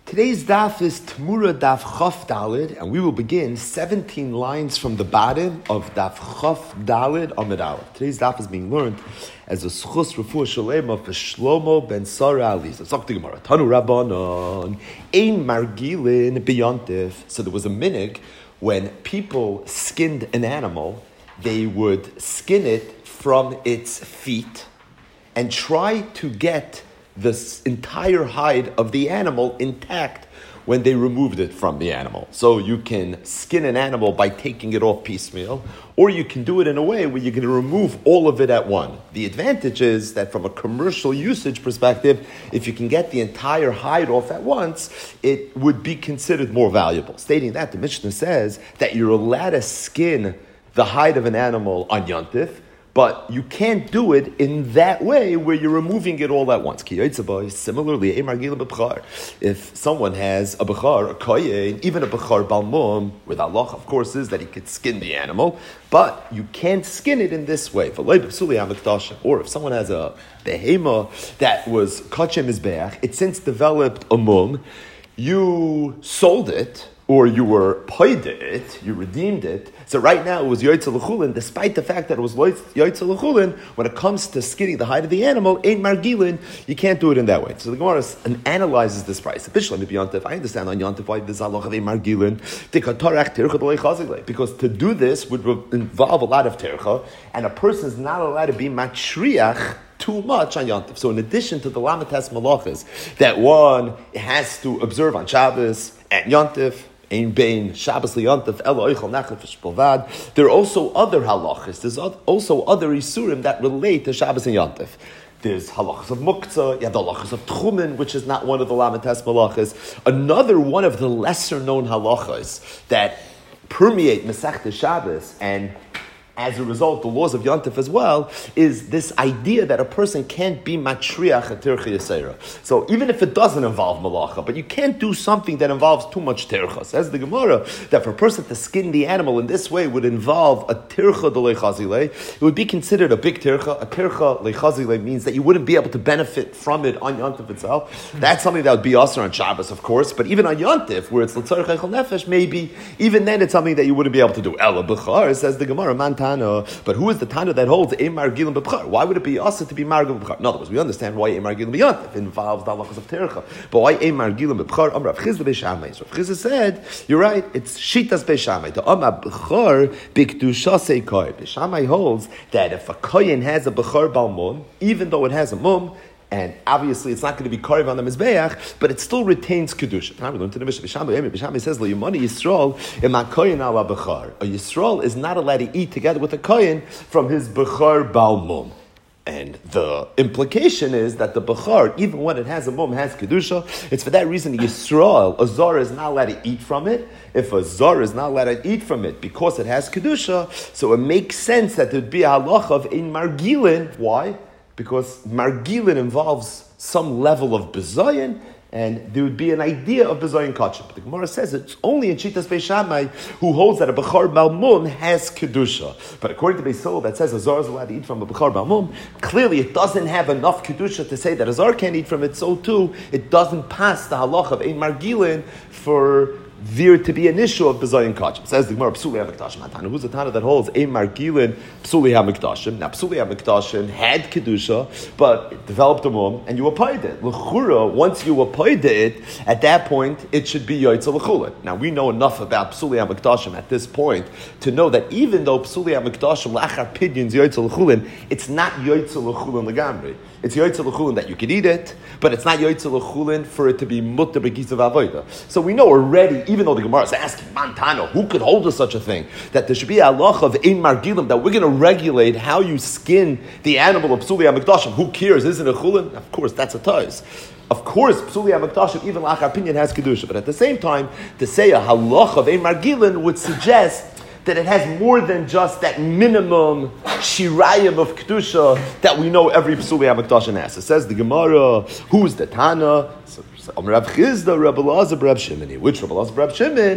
Today's daf is Tmura Daf Chaf Dalid, and we will begin 17 lines from the bottom of Daf Chaf Dalid Amid Aleph. Today's daf is being learned as a schus refuah shalem of Shlomo ben Sarah Ali. So, Zakti Gemara, Tanu Rabbanon, Ein Margilin B'Yontif. So there was a minig when people skinned an animal, they would skin it from its feet and try to get the entire hide of the animal intact when they removed it from the animal. So you can skin an animal by taking it off piecemeal, or you can do it in a way where you're going to remove all of it at one. The advantage is that from a commercial usage perspective, if you can get the entire hide off at once, it would be considered more valuable. Stating that, the Mishnah says that you're allowed to skin the hide of an animal on Yontif, but you can't do it in that way where you're removing it all at once. Similarly, if someone has a bechar, a koyin, even a bechar balmum, with Allah, of course, is that he could skin the animal, but you can't skin it in this way. Or if someone has a behema that was kachem mizbeach, it since developed a mum, you sold it, or you were paid it, you redeemed it. So right now it was yoytzel l'chulin, despite the fact that it was yoytzel l'chulin, when it comes to skinning the hide of the animal, ain't margilin, you can't do it in that way. So the Gemara analyzes this price. Officially, maybe Yontif, I understand on Yontif why this halach of margilin, because to do this would involve a lot of tercha, and a person is not allowed to be matriach too much on Yontif. So in addition to the lamatas malachas that one has to observe on Shabbos and Yontif, Ein bein Shabbos liyantif elo oichel nachal v'shpilvad. There are also other halachas. There's also other isurim that relate to Shabbos and Yontif. There's halachas of muktzah. You have the halachas of tchumen, which is not one of the lamatas malachas. Another one of the lesser known halachas that permeate Masechta Shabbos and as a result, the laws of Yontif as well, is this idea that a person can't be matriach at tercha yasera. So even if it doesn't involve malacha, but you can't do something that involves too much tercha. Says the Gemara that for a person to skin the animal in this way would involve a tercha de lechazile. It would be considered a big tercha. A tercha lechazile means that you wouldn't be able to benefit from it on Yontif itself. That's something that would be also on Shabbos, of course, but even on Yontif, where it's l'tzarech echel nefesh, maybe, even then it's something that you wouldn't be able to do. Ela b'char, says the Gemara, man but who is the Tana that holds Ein Margilin B'Bchar? Why would it be also to be Margilin B'Bchar? In other words, we understand why Ein Margilin B'Yontif involves the halachas of Tercha. But why Ein Margilin B'Bchar? Rav Chizda Beishamai. So Rav Chizda said, you're right, it's Shitas Beishamai. The Amar B'Char B'Kedusha Sei Koy. Beishamai holds that if a Koyin has a B'Char Balmum, even though it has a Mum, and obviously it's not going to be karev on the mizbeach, but it still retains kedusha. Now we learn to the Mishnah. Bishamai says, "L'yimani Yisrael ima koyin ala bechar." A Yisrael is not allowed to eat together with a koyin from his bechar balmum. And the implication is that the bechar, even when it has a mum, has kedusha. It's for that reason Yisrael, a zar, is not allowed to eat from it. If a zar is not allowed to eat from it because it has kedusha, so it makes sense that there would be a halacha of ein margilin. Why? Because margilin involves some level of bezayin, and there would be an idea of bezayin kachim. But the Gemara says it's only in Shitas Beishamai who holds that a bechar balmum has kedusha. But according to Beis Hillel, that says a zar is allowed to eat from a bechar balmum, clearly it doesn't have enough kedusha to say that a zar can't eat from it. So too, it doesn't pass the halach of ein margilin for there to be an issue of bezayin kachim. Says the Gemara, Psuli HaMikdashim. Who's the Tana that holds ein margilin Psuli HaMikdashim? Now, Psuli HaMikdashim had kedusha, but it developed a mum, and you applied it. L'chura, once you applied it, at that point, it should be yoytzel l'chulin. Now, we know enough about Psuli HaMikdashim at this point to know that even though Psuli HaMikdashim lachar pidyon's yoytzel l'chulin, it's not yoytzel l'chulin legamri. It's yoytzel l'chulin that you could eat it, but it's not yoytzel l'chulin for it to be mutter b'gisav avoda. So we know already, even though the Gemara is asking, Montana, who could hold to such a thing? That there should be a halach of ein margilim, that we're going to regulate how you skin the animal of Psuli HaMikdashim. Who cares? Isn't it chulin? Of course, that's a toys. Of course, Psuli HaMikdashim, even lachar opinion, has kedusha. But at the same time, to say a halach of ein margilin would suggest that it has more than just that minimum shirayim of kedusha that we know every Psuli HaMikdashim has. It says the Gemara, who's the Tana? So, Rav Chizda, Rabbi Elazar, Reb Shimon. Which Rabbi Elazar, Reb Shimon?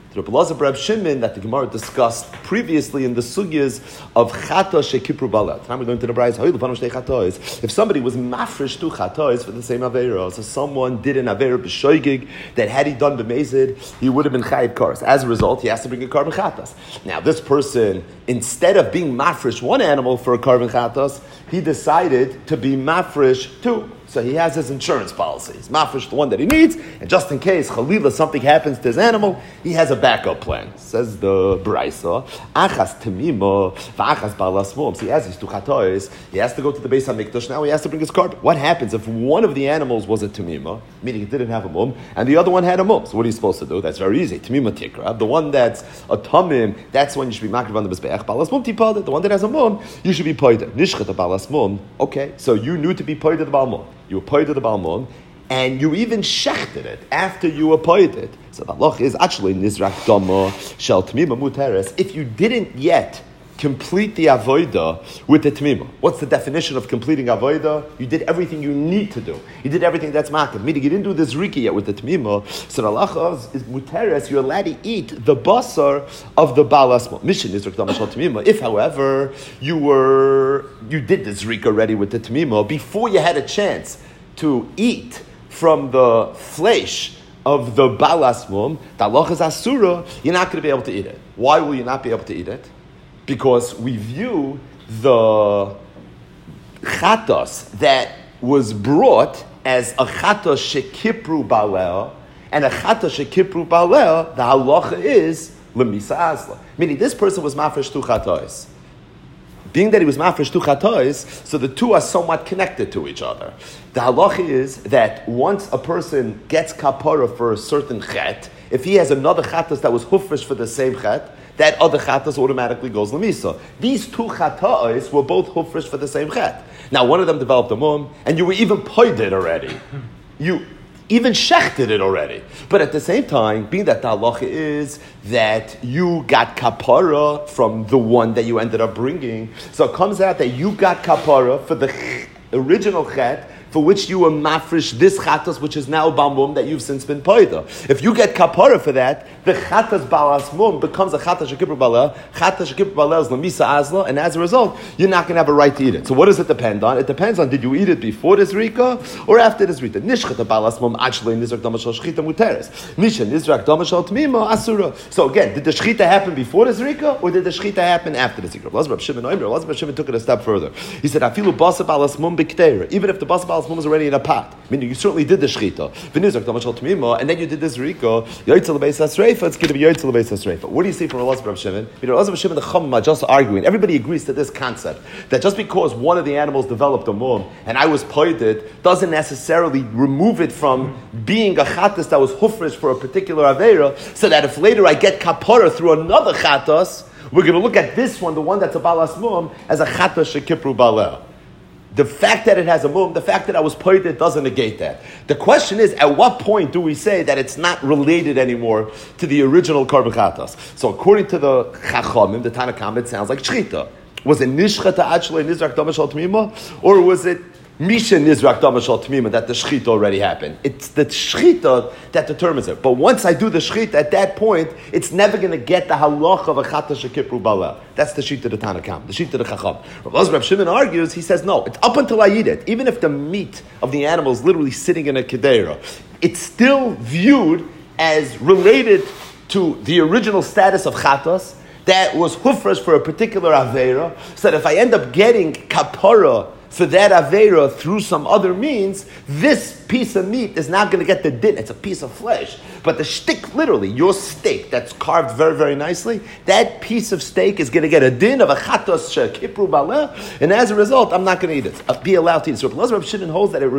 The Rabbi Elazar Reb Shimon that the Gemara discussed previously in the sugyas of chata shekipru bala. Time we're going to the Brayos. If somebody was mafresh to chatos for the same avera, so someone did an avera b'shoigig that had he done b'mezid, he would have been chayiv kares. As a result, he has to bring a carbon chatas. Now, this person, instead of being mafresh one animal for a carbon chatas, he decided to be mafresh two. So he has his insurance policy. He's mafresh the one that he needs, and just in case Chalila something happens to his animal, he has a backup plan. Says the Braisa, achas temima v'achas balasmum. So he has these two chatois. He has to go to the Beis Hamikdash. Now he has to bring his carbon. What happens if one of the animals was a temima, meaning it didn't have a mum, and the other one had a mum? So what are you supposed to do? That's very easy. Temima tikra. The one that's a tamim, that's when you should be makriv on the bezbeach. Balasmum tipad. The one that has a mum, you should be poida. Nishchat balasmum. Okay, so you knew to be poida the balmum. You appointed the Balmum, and you even shechted it after you appointed it. So the halach is actually nizrak dama shel tmima muteres. If you didn't yet complete the avoida with the tmima, what's the definition of completing avoida? You did everything you need to do. You did everything that's makkah. Meaning you didn't do this riki yet with the tmima. So the halach is muteres. You're allowed to eat the basar of the balasma. Mission nizrak dama shel tmima. If, however, you did this riki already with the tmima before you had a chance to eat from the flesh of the balasmum, the halach is asura, you're not going to be able to eat it. Why will you not be able to eat it? Because we view the chatos that was brought as a chatos shekipru balel, and a chatos shekipru balel, the halacha is lemisa asla. Meaning this person was mafresh two chatos. Being that he was mafresh two chatos, so the two are somewhat connected to each other. The halacha is that once a person gets kapara for a certain chet, if he has another chatos that was hufresh for the same chet, that other chatas automatically goes lemisa. These two chatas were both hufresh for the same chet. Now one of them developed a mum, and you were even poided already. You even shechted it already. But at the same time, being that the halacha is that you got kapara from the one that you ended up bringing, so it comes out that you got kapara for the original chet, for which you were mafresh this chatas, which is now bambum that you've since been poida. If you get kapara for that, the chatas balas mum becomes a chatas shekipur balel. Chatas shekipur balel is lemisa azla, and as a result, you're not going to have a right to eat it. So what does it depend on? It depends on did you eat it before this rika or after this rika. Nishchata balas mum actually nizrak damashal shchita muteres. Nisha nizrak damashal tmima asura. So again, did the shchita happen before this rika or did the shchita happen after this rika? Reb Shimon took it a step further. He said, "Afilu basa balas mum b'kteira." Even if the basa balas mum was already in a pot, meaning you certainly did the shchita, and then you did this rika, yoytzel lebeis hasreifa, it's going to be yoytzel lebeis hasreifa. What do you see from Reb Shimon? Reb Shimon and the Chacham are just arguing. Everybody agrees to this concept that just because one of the animals developed a mum and I was poided doesn't necessarily remove it from being a chatas that was hufresh for a particular avera, so that if later I get kapara through another chatas, we're going to look at this one, the one that's a balas mum, as a chatas shekipru balel. The fact that it has a mum, the fact that I was pointed doesn't negate that. The question is, at what point do we say that it's not related anymore to the original carbon chatas? So according to the Chachamim, the Tanakam, it sounds like shchita. Was it nishchata actually nizrak damashal tmima, or was it misha nizrak damashal tmima that the shchita already happened? It's the shchita that determines it. But once I do the shchita, at that point, it's never going to get the halach of a chata shekipru balel. That's the shita of the Tanakam, the shita of the Chacham. Reb Shimon argues, he says, no, it's up until I eat it. Even if the meat of the animal is literally sitting in a kedera, it's still viewed as related to the original status of chatas that was hufresh for a particular aveira, so that if I end up getting kapara for that aveira through some other means, this piece of meat is not going to get the din. It's a piece of flesh. But the shtick, literally, your steak that's carved very, very nicely, that piece of steak is going to get a din of a chatos shekipru baleh, and as a result, I'm not going to eat it. I'll be allowed to eat it. So Reb Shimon holds that it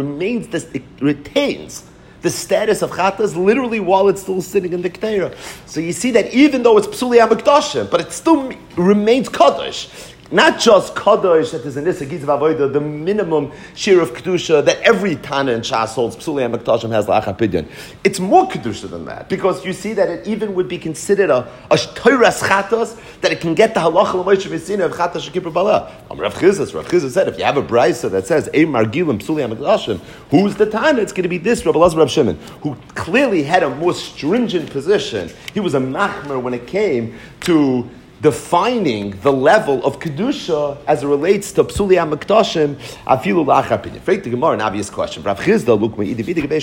retains the status of chatas literally while it's still sitting in the ketera. So you see that even though it's psuli hamikdashim, but it still remains kaddish. not just kadosh that is in this Giz Vavoida, the minimum share of kedusha that every Tana in Shas holds, Psulei HaMikdashim has la'achar pidyon. It's more kedusha than that, because you see that it even would be considered a toiras chatos, that it can get the halacha l'moish v'sina of chatos shekipur bala. Rav Chizah said, if you have a brisa that says Ein Margilim Psulei HaMikdashim, who's the Tana? It's going to be this Rabbi Elazar Rab Shimon, who clearly had a more stringent position. He was a machmer when it came to defining the level of kedusha as it relates to psuli hamikdashim afilu la'achar pidyon. Freit the Gemara, an obvious question. Rav Chizda, look, again,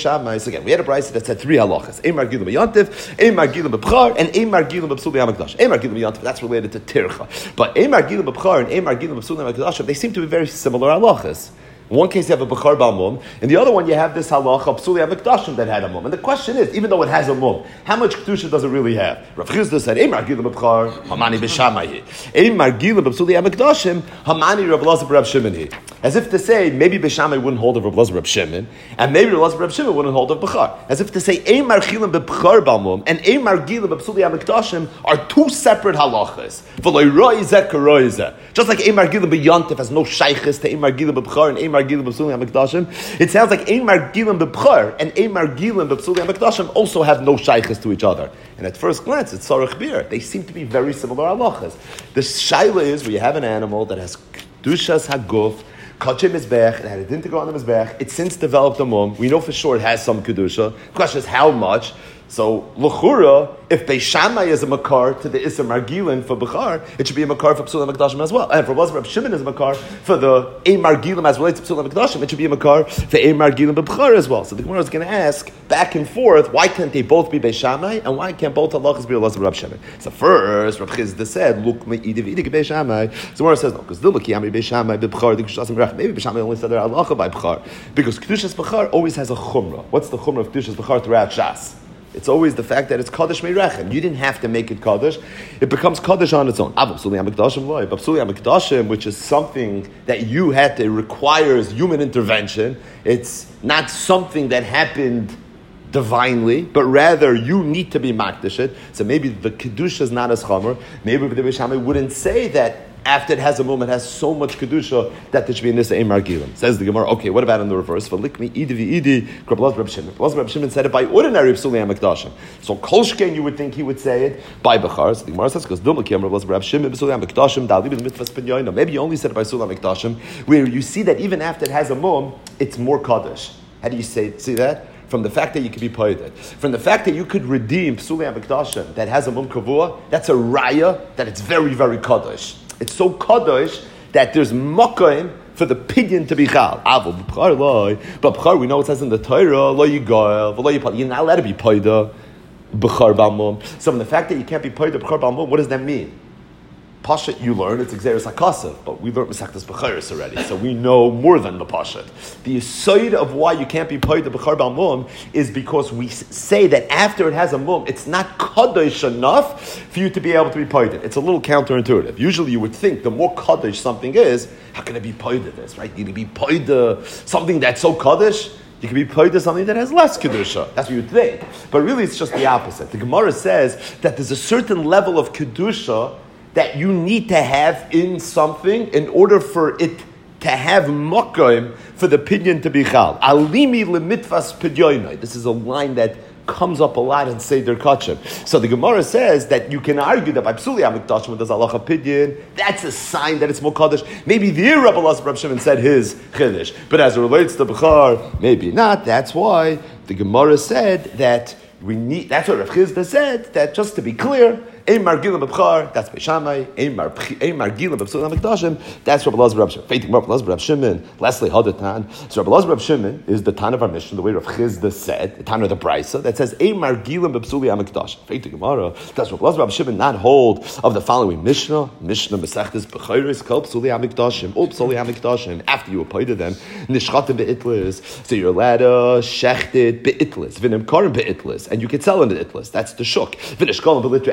we had a brisa that said three halachas: ein margilim b'yantiv, ein margilim b'bchar, and ein margilim b'psuli hamikdashim. Ein margilim b'yantiv, that's related to tircha, but ein margilim b'bchar and ein margilim b'psuli hamikdashim, they seem to be very similar halachas. In one case you have a Bechar Bal Mum, in the other one you have this halacha Psuli HaMikdashim that had a mum. And the question is, even though it has a mum, how much kedusha does it really have? Rav Chizda said, Ein Margilim B'Bechar, Hamani B'Shamai. Ein Margilim B'Psuli HaMikdashim, Hamani Rav Elazar Rab Shimon. As if to say, maybe B'Shamai wouldn't hold of Rav Elazar Rab Shimon, and maybe Rav Elazar Rab Shimon wouldn't hold of Bechar. As if to say, Ein Margilim B'Bechar Bal Mum and Ein Margilim B'Psuli HaMikdashim are two separate halachas. V'loi roi zeh k'roi zeh. Just like Ein Margilim B'Yantif has no shaychus to Ein Margilim B'Bechar and Ein Margilim B'Psuli HaMikdashim, it sounds like Ein Margilim B'Bchar and Ein Margilim B'Psuli HaMikdashim also have no shaychus to each other. And at first glance, it's Sarach Bir. They seem to be very similar halachas. The shayla is where you have an animal that has Kedushas HaGuf, Kachem Mizbech, it had a din to go on the Mizbech, it since developed a mum. We know for sure it has some Kedusha. The question is how much? So, l'chura, if Beishamai is a makar to the Issa Margilin for Bechar, it should be a makar for Psula HaMikdashim as well. And for Rab Shimon is a makar for the Ein Margilim as relates to Psula HaMikdashim, it should be a makar for Ein Margilim Bechar as well. So the Gemara is going to ask, back and forth, why can't they both be Beishamai, and why can't both halachas be Rab Shimon? So first, Rab Chizda said, look, me'idiv idik Beishamai. So the Gemara says, no, because Diluk Yami Beishamai Bechar, maybe Beishamai only said their halacha by Bechar, because Kedushas Bechar always has a chumrah. What's the chumrah of Kedushas Bechar throughout Shas? It's always the fact that it's Kaddish Meirachem. You didn't have to make it Kaddish. It becomes Kaddish on its own. But Psuli HaMikdashim, which is something that you had to, it requires human intervention. It's not something that happened divinely, but rather you need to be makdish it. So maybe the Kedusha is not as Chomer. Maybe the Beishamai wouldn't say that after it has a mum, it has so much kedusha that there should be in this Ein Margilim. Says the Gemara, okay, what about in the reverse? For likmi idi Rab Elazar Rab Shimon. Rab Shimon said it by ordinary Psuli HaMikdashim. So Kolshken, you would think he would say it by Bechar. So the Gemara says, because Rab Elazar Rab Shimon Psuli HaMikdashim dali b'mitzvahs pinyoina. Maybe you only said it by Psuli HaMikdashim, where you see that even after it has a mum, it's more kaddish. How do you see that? From the fact that you could be paided, from the fact that you could redeem Psuli HaMikdashim that has a mum kavua, that's a raya that it's very, very kaddish. It's so kaddish that there's makaim for the pidyon to be chal. But b'char, we know it says in the Torah, lo yigoel, you're not allowed to be paida b'char bal mum. So from the fact that you can't be paida b'char bal mum, what does that mean? Pashat, you learn it's Xeris HaKasav, but we learned Mesachtas Becharis already, so we know more than the Pashat. The aside of why you can't be paid the Bechar Bal Mum is because we say that after it has a mum, it's not Kaddish enough for you to be able to be paid it. It's a little counterintuitive. Usually you would think the more Kaddish something is, how can it be paid this, right? You can be paid something that's so Kaddish, you can be paid to something that has less Kedusha. That's what you'd think. But really it's just the opposite. The Gemara says that there's a certain level of Kedusha that you need to have in something in order for it to have makom for the pidyon to be chal. Alimi lemitvas pidyoinai. This is a line that comes up a lot in Seder Kachem. So the Gemara says that you can argue that by Psuli HaMikdashim when there's halacha pidyon, that's a sign that it's more kaddish. Maybe the Rabbi Elazar Rab Shimon said his chiddush, but as it relates to Bechar, maybe not. That's why the Gemara said that we need. That's what Rav Chizda said. That just to be clear. Ein Margilim B'Bchar, that's Beishamai. Ein Margilim B'Psuli HaMikdashim, that's Rabbi Elazar Rab Shimon. Feiting Rabbi Elazar Rab Shimon, Leslie Hadatan. So Rabbi Elazar Rab Shimon is the Tan of our mission, the way Rav Chizda said, the Tan of the Brisa, that says Ein Margilim B'Psuli HaMikdashim. Feiting Gemara, does Rabbi Elazar Rab Shimon not hold of the following Mishnah Mesechtes B'Chayris Kol Psuli HaMikdashim, O Psuli HaMikdashim, after you appointed them, Nishchatim Be'itlis, so you're allowed to shecht it Be'itlis, V'nim Karim Be'itlis, and you can sell in the Itlis. That's the Shuk. V'nishkalim Be'litra, and when you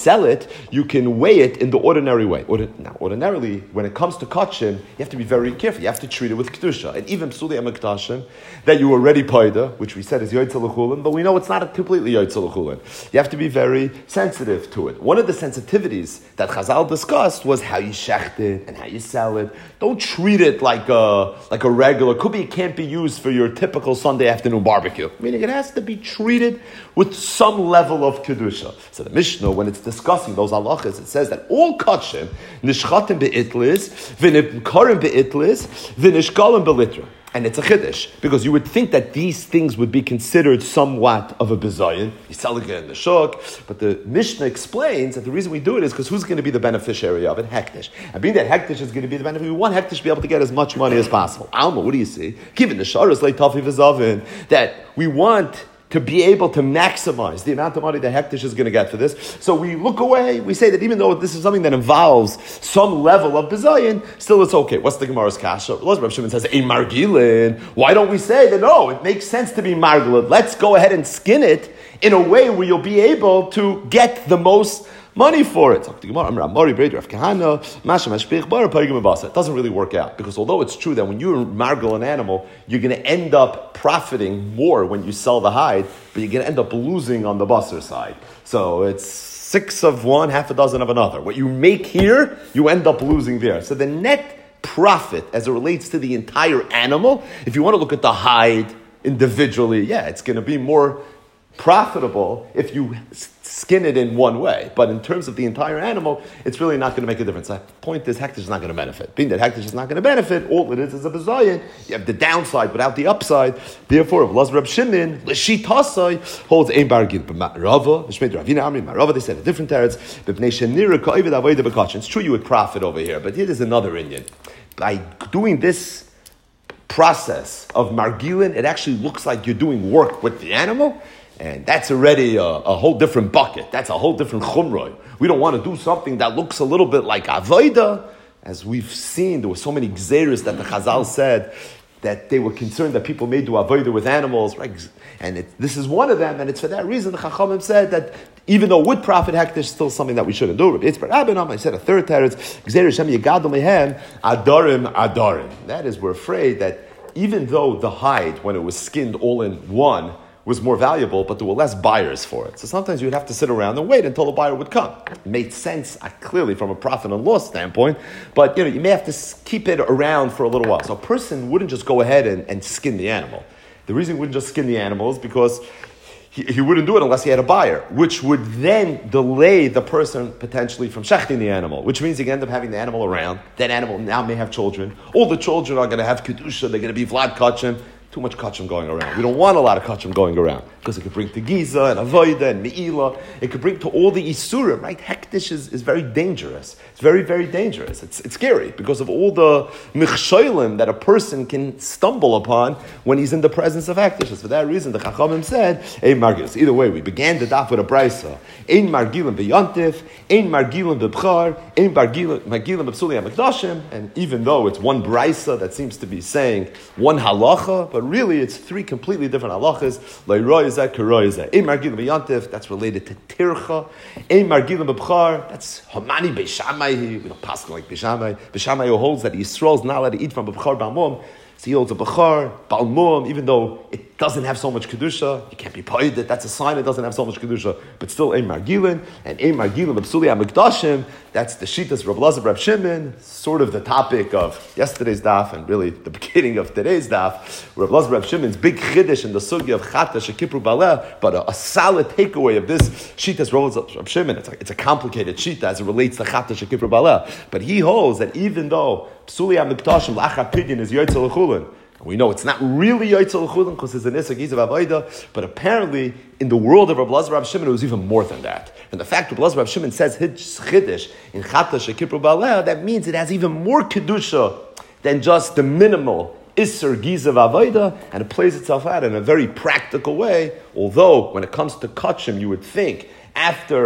sell it, you can weigh it in the ordinary way. Now, ordinarily, when it comes to kachim, you have to be very careful. You have to treat it with kedusha. And even psuli amikdashim, that you already paida, which we said is yoytzel l'chulin, but we know it's not a completely yoytzel l'chulin. You have to be very sensitive to it. One of the sensitivities that Chazal discussed was how you shecht it and how you sell it. Don't treat it like a regular. Could be it can't be used for your typical Sunday afternoon barbecue. Meaning it has to be treated with some level of kedusha. So the Mishnah, when it's discussing those halachas, it says that all kachim nishchatim beitlis, v'nimkarim beitlis, v'nishkalim belitra. And it's a chiddush, because you would think that these things would be considered somewhat of a bizayin. You sell it in the shuk, but the Mishnah explains that the reason we do it is because who's going to be the beneficiary of it? Hektish. And being that Hektish is going to be the beneficiary, we want Hektish to be able to get as much money as possible. Alma, what do you see? Given the sharas like tafi v'zavin, that we want to be able to maximize the amount of money that Hektish is going to get for this. So we look away, we say that even though this is something that involves some level of bizayin, still it's okay. What's the Gemara's kasha? Rav Shimon says, Ein margilin. Why don't we say that, no, it makes sense to be margilin. Let's go ahead and skin it in a way where you'll be able to get the most money for it. It doesn't really work out, because although it's true that when you margle an animal, you're going to end up profiting more when you sell the hide, but you're going to end up losing on the basar side. So it's 6 of one, half a dozen of another. What you make here, you end up losing there. So the net profit as it relates to the entire animal, if you want to look at the hide individually, yeah, it's going to be more profitable if you skin it in one way. But in terms of the entire animal, it's really not going to make a difference. The point is, Hektish is not going to benefit. Being that Hektish is not going to benefit, all it is a bizayin. You have the downside without the upside. Therefore, Reb Shimon, L'shitasai, holds ein bargil. But Rava, L'shmeid Ravina Amri, Rava, they said a different teretz. It's true you would profit over here, but here is another Indian. By doing this process of margilin, it actually looks like you're doing work with the animal. And that's already a whole different bucket. That's a whole different chumrah. We don't want to do something that looks a little bit like avodah. As we've seen, there were so many gzeros that the Chazal said that they were concerned that people may do avodah with animals, right? And this is one of them, and it's for that reason the Chachamim said that even though would profit Hektish, is still something that we shouldn't do. I said a third teretz, gzeros shem yegadu mehem adarim. That is, we're afraid that even though the hide, when it was skinned all in one, was more valuable, but there were less buyers for it. So sometimes you'd have to sit around and wait until the buyer would come. It made sense, clearly, from a profit and loss standpoint, but you may have to keep it around for a little while. So a person wouldn't just go ahead and skin the animal. The reason he wouldn't just skin the animal is because he wouldn't do it unless he had a buyer, which would then delay the person potentially from shechting the animal, which means he can end up having the animal around. That animal now may have children. All the children are going to have kedusha, they're going to be vlad kachim. Too much kachim going around. We don't want a lot of kachim going around, because it could bring to giza and avoida and meila. It could bring to all the isurim, right? Hektish is very dangerous. It's very, very dangerous. It's scary because of all the michsholim that a person can stumble upon when he's in the presence of hektish. For that reason, the Chachamim said, Ein margilis. Either way, we began the daf with a brisa. Ein margilim beyantif, ein margilim bebchar, ein margilim bepsuli hamikdashim. And even though it's one brisa that seems to be saying one halacha, but really it's 3 completely different halachas. Leiroyzeh, keroyzeh. Ein margilim beyantif, that's related to tircha. Ein margilim bebchar, that's hamani beishamai. We don't pass like beishamai. Beishamai holds that Yisrael is not allowed to eat from bebchar b'amom. So he holds a bechar, balmum, even though it doesn't have so much kedusha, you can't be paid it. That's a sign it doesn't have so much kedusha, but still ein margilin, and ein margilin b'psuli hamikdashim. That's the shitas Rav Elazar Rav Shimon, sort of the topic of yesterday's daf and really the beginning of today's daf. Rav Elazar Rav Shimon's big chiddush in the sugya of chata shekipru baleh, but a solid takeaway of this shitas Rav Elazar Rav Shimon. It's a complicated shita as it relates to chata shekipru baleh, but he holds that even though psuli hamikdashim lachar pidyon is yoytzel l'chulin, we know it's not really yoytzel l'chulin because it's an isuk yizav avoda, but apparently in the world of Rav Elazar Rav Shimon it was even more than that. And the fact Rav Elazar Rav Shimon says chiddush in chata shekipru baleh, that means it has even more kedusha than just the minimal Isser Gizav Avoda, and it plays itself out in a very practical way. Although when it comes to kachim, you would think after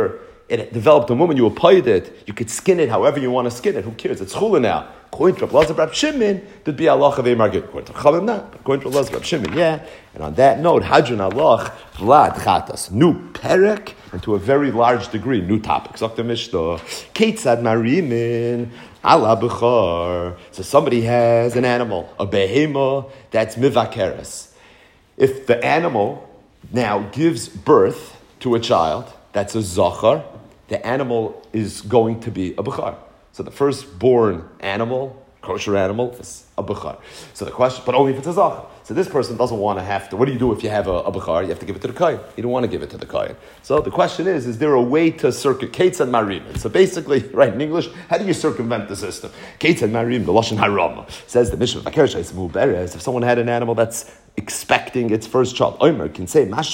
it developed a moment, you applied it, you could skin it however you want to skin it. Who cares? It's chula now. According to Rabbi Lazar Rab Shimon, there'd be Allah of Eimar Gid. According to Chalim, not. According to Rabbi Lazar Rab Shimon, yeah. And on that note, Hadron Allah, Vlad Chatas, new perek, and to a very large degree, new topic. Zok the Mishnah, Keitzad Marimin, Allah Bechar. So somebody has an animal, a behema, that's mivakeres. If the animal now gives birth to a child, that's a zachar, the animal is going to be a bechar. So the firstborn animal, kosher animal, is a bechar. So the question, but only if it's a zachar. So this person doesn't want to have to, what do you do if you have a bechar? You have to give it to the kohen. You don't want to give it to the kohen. So the question is there a way to kates and marim? So basically, right, in English, how do you circumvent the system? Kates and marim, the Lashon Harama, says the Mishnah, if someone had an animal that's expecting its first child, Omer can say, if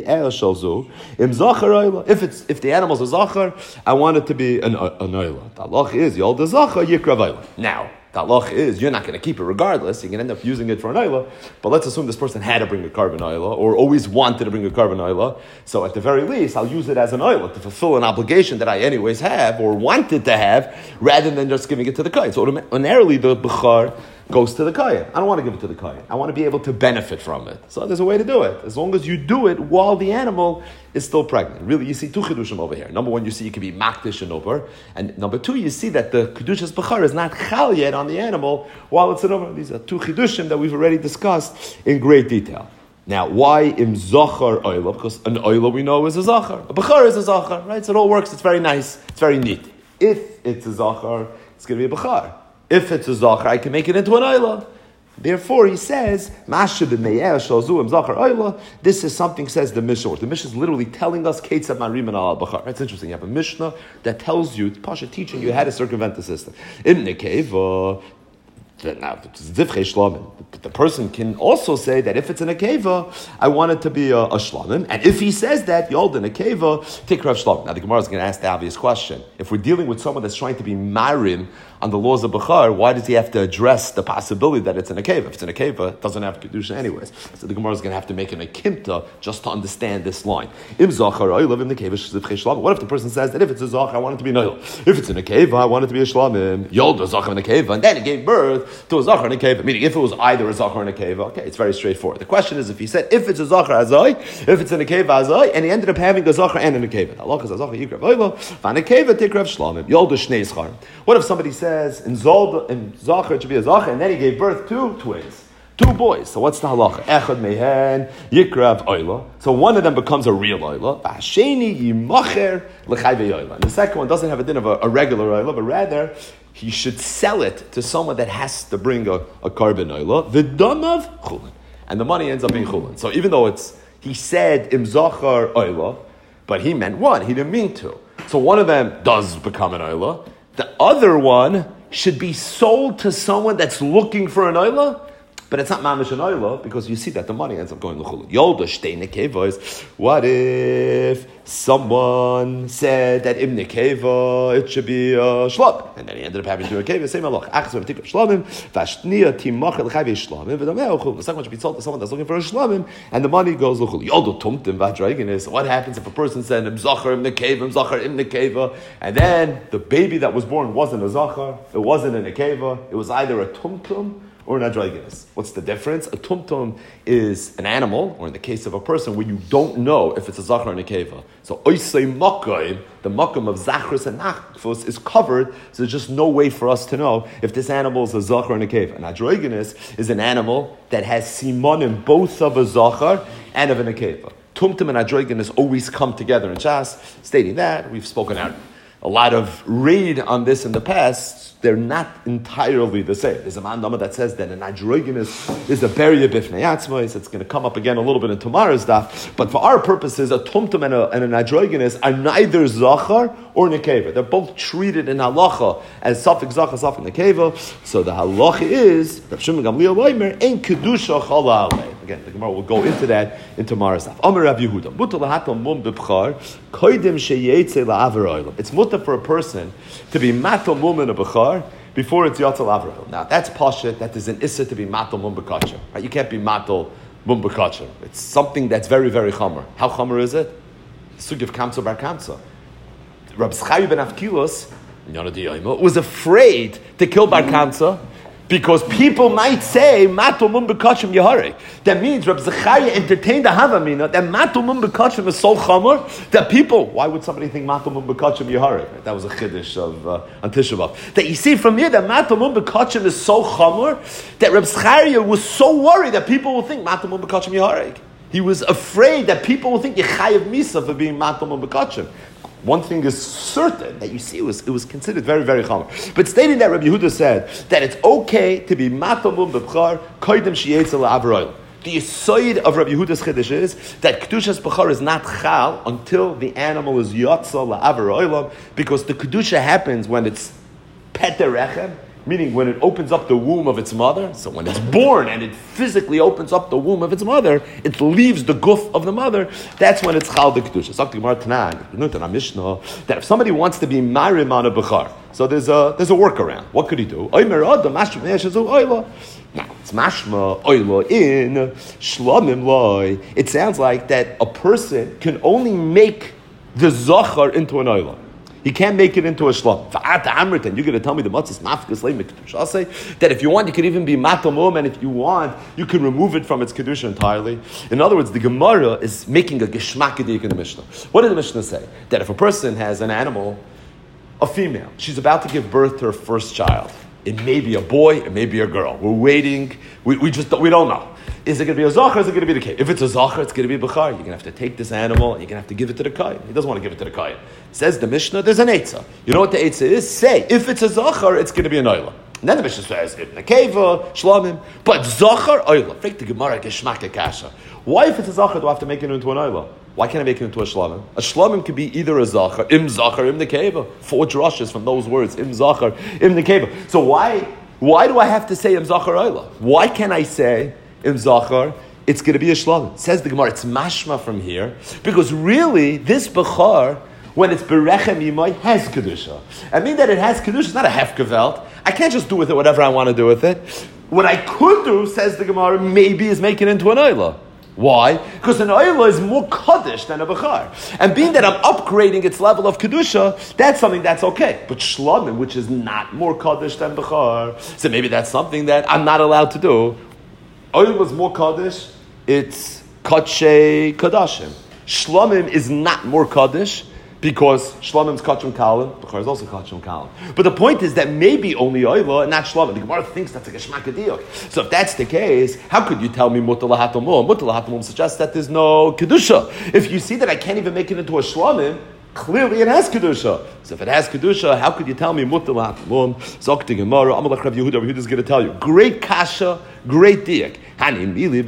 the animal's a zachar, I want it to be an oila. The halach is, yol the zachar, yikrav oila. Now, the halach is, you're not going to keep it regardless, you can end up using it for an oila, but let's assume this person had to bring a carbon oila, or always wanted to bring a carbon oila, so at the very least, I'll use it as an oila to fulfill an obligation that I anyways have, or wanted to have, rather than just giving it to the kohen. So ordinarily, the bechar goes to the kohen. I don't want to give it to the kohen. I want to be able to benefit from it. So there's a way to do it. As long as you do it while the animal is still pregnant. Really, you see two chidushim over here. Number one, you see you can be makdish and over. And number two, you see that the kedushas bechar is not chal yet on the animal while it's an over. These are two chidushim that we've already discussed in great detail. Now, why im zachar oila? Because an oila we know is a zachar. A bechar is a zachar, right? So it all works. It's very nice. It's very neat. If it's a zachar, it's going to be a bechar. If it's a zachar, I can make it into an oila. Therefore, he says, this is something, says the Mishnah. The Mishnah is literally telling us, it's interesting. You have a Mishnah that tells you, Pasha teaching you how to circumvent the system. Now, the person can also say that if it's an akeva, I want it to be a shlamim. And if he says that, yold an akeva, tikrav shlamim. Now, the Gemara is going to ask the obvious question. If we're dealing with someone that's trying to be marim on the laws of Bechar, why does he have to address the possibility that it's an akeva? If it's an akeva, it doesn't have kedusha anyways. So the Gemara is going to have to make an akimta just to understand this line. Im zachar, I live in the akeva. What if the person says that if it's a zachar, I want it to be noil? If it's an akeva, I want it to be a shlamim. Yold a zachar and akeva, and then it gave birth to a zachar and a keva, meaning if it was either a zachar and a keva, okay, it's very straightforward. The question is if he said if it's a zachar azai, if it's in a keva azai, and he ended up having a zachar and a keva. Allah is a zachar yikrav oila, van a keva tikrav shlamim. Yolda shnei zachar. What if somebody says in zachar it should be a zachar, and then he gave birth to twins, two boys? So what's the halacha? Echad mehen yikrav oila. So one of them becomes a real oila. V'hasheni yimacher l'chayve oila. And the second one doesn't have a din of a regular oila, but rather he should sell it to someone that has to bring a carbon oila, v'damav chulin, and the money ends up being chulin. So even though he said im zachar oila, but he meant one, he didn't mean two. So one of them does become an oila. The other one should be sold to someone that's looking for an oila, but it's not mamish an oila, because you see that the money ends up going to chulin. Yolda shtei nekevos. What if someone said that im nekeva it should be a shlab, and then he ended up having to do a keva? Same halach. Achas v'tikra shlamim v'ashniya timachel l'chayve shlamim v'dameh chulin. The second one should be sold to someone that's looking for a shlamim, and the money goes l'chulin. Yolda tumtim v'adraigenis. What happens if a person said im zachar im nekeva, and then the baby that was born wasn't a zachar, it wasn't a nekeva, it was either a tumtum or an androgynous? What's the difference? A tumtum is an animal, or in the case of a person, where you don't know if it's a zachar or a nekeva. So oisei makayim, the makam of zachrus and nachfus, is covered, so there's just no way for us to know if this animal is a zachar or a nekeva. An androgynous is an animal that has simonim both of a zachar and of a nekeva. Tumtum and androgynous always come together in Shas, stating that. We've spoken out a lot of read on this in the past. They're not entirely the same. There's a mandama that says that an androgynous is a beria bifnei atzmos. It's going to come up again a little bit in tomorrow's daf. But for our purposes, a tumtum and an androgynous are neither zachar or nekeva. They're both treated in halacha as suffix zachar, suffix nekeva. So the halacha is Rav Shimon Gamliel Omer ein kedusha chala alei. Again, the Gemara will go into that in tomorrow's daf. Amar Rav Yehuda mutar lahatam mum b'bchar koydem sheyetze la'aver oilam. It's mutar for a person to be matal mum in a bchar before it's Yatzal Avraham. Now that's Pasha, that is an Issa to be Matal Mum B'Kacher. Right? You can't be Matal Mum B'Kacher. It's something that's very, very Chamer. How Chamer is it? Sugiv Kamsa Bar Kamsa. Rabbi Chayu ben Avkilos was afraid to kill Bar Kamsa because people might say Matul Mum B'Kachim Yeharek. That means Rabbi Zechariah entertained the Havamina that Matul Mum B'Kachim is so chamor that people. Why would somebody think Matul Mum B'Kachim Yeharek? That was a chiddush of on Tisha B'Av. That you see from here that Matul Mum B'Kachim is so chamor that Rabbi Zechariah was so worried that people will think Matul Mum B'Kachim Yeharek. He was afraid that people will think Yechayev Misa for being Matul Mum B'Kachim. One thing is certain that you see it was considered very, very chamor. But stating that Rabbi Yehuda said that it's okay to be matal mum b'bchar koydem sheyetzel la'avroil. The yisoid of Rabbi Yehuda's chiddush is that kedushas b'char is not chal until the animal is yotzel la'avroilam, because the kedusha happens when it's peter rechem, meaning when it opens up the womb of its mother. So when it's born and it physically opens up the womb of its mother, it leaves the guf of the mother. That's when it's chal the kedusha. So Mishnah that if somebody wants to be marim on a bechar, so there's a workaround. What could he do? Now it's mashma oilo in shlomim loy. It sounds like that a person can only make the zachar into an oilo. He can't make it into a shlom. And you're going to tell me the matzahs mafkas leimik that if you want, you could even be matomum, and if you want, you can remove it from its kedusha entirely. In other words, the Gemara is making a geshmak in the Mishnah. What did the Mishnah say? That if a person has an animal, a female, she's about to give birth to her first child. It may be a boy, it may be a girl. We're waiting. We don't know. Is it going to be a zachar or is it going to be the kid? If it's a zachar, it's going to be a bechar. You're going to have to take this animal and you're going to have to give it to the kayin. He doesn't want to give it to the kayin. Says the Mishnah, there's an eitzah. You know what the eitzah is? Say, if it's a zachar, it's going to be an oila. And then the Mishnah says, if nekeva, shlomim, but zachar, oila. Freak the Gemara, geshmak kasha. Why, if it's a zachar, do I have to make it into an oila? Why can't I make it into a shlomim? A shlomim could be either a zachar, im nekeva. 4 drushes from those words, im zachar, im nekeva. So why do I have to say im zachar oila? Why can't I say im zachar, it's going to be a shlomim? Says the Gemara, it's mashma from here, because really, this bechar, when it's berechem yimai, has kedusha. I mean that it has kedusha, it's not a hefgevelt. I can't just do with it whatever I want to do with it. What I could do, says the Gemara, maybe is make it into an oila. Why? Because an oila is more kaddish than a bechar. And being that I'm upgrading its level of kedusha, that's something that's okay. But shlomim, which is not more kaddish than bechar, so maybe that's something that I'm not allowed to do. Oil is more kaddish, it's kadshe kadashim. Shlomim is not more kaddish because shlomim is kachim kalim, bechar is also kachim kalim. But the point is that maybe only oil and not shlomim. The Gemara thinks that's like a shmakadiyok. So if that's the case, how could you tell me mutal hatamum? Mutal hatamum suggests that there's no kedusha. If you see that I can't even make it into a shlomim, clearly it has kedusha. So if it has kedusha, how could you tell me mutal hatamum? Zok the Gemara, Amalek Rav Yehuda. Rav Yehuda is going to tell you. Great kasha, great diak. Another inyan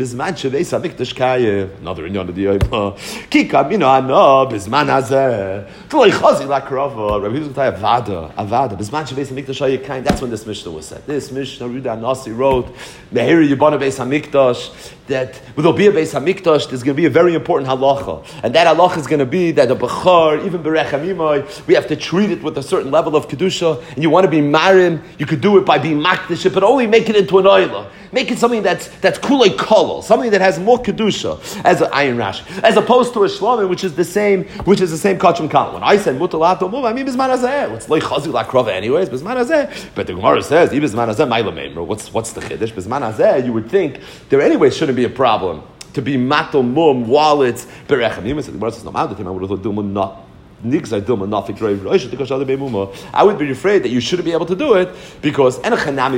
of the Yoyma. Kika mino ano bizman hazeh. Tloi chazi lakrava. Rabbi Yehuda tell you avada. Bizman sheveis hamikdash hayikain. That's when this Mishnah was said. This Mishnah Ruda Nasi wrote Mehiri Yibana Beis Hamikdash, that there'll be a Beis Hamikdash. There's going to be a very important halacha, and that halacha is going to be that a bechar, even berechem yimai, we have to treat it with a certain level of kedusha. And you want to be marim, you could do it by being makdish, but only make it into an oila. Make it something that's kulei kolol, something that has more kedusha, as an iron rash, as opposed to a shlomim, which is the same kachim kal. When I said mutalat omum, I mean bizman hazeh. It's like chazi lakrava anyways, bizman hazeh. But the Gemara says bizman hazeh ma'ila meimer. What's the chiddush? Bizman hazeh. You would think there anyway shouldn't be a problem to be matal mum while it's berechem. The Gemara says no matter. I would have done not. I would be afraid that you shouldn't be able to do it because you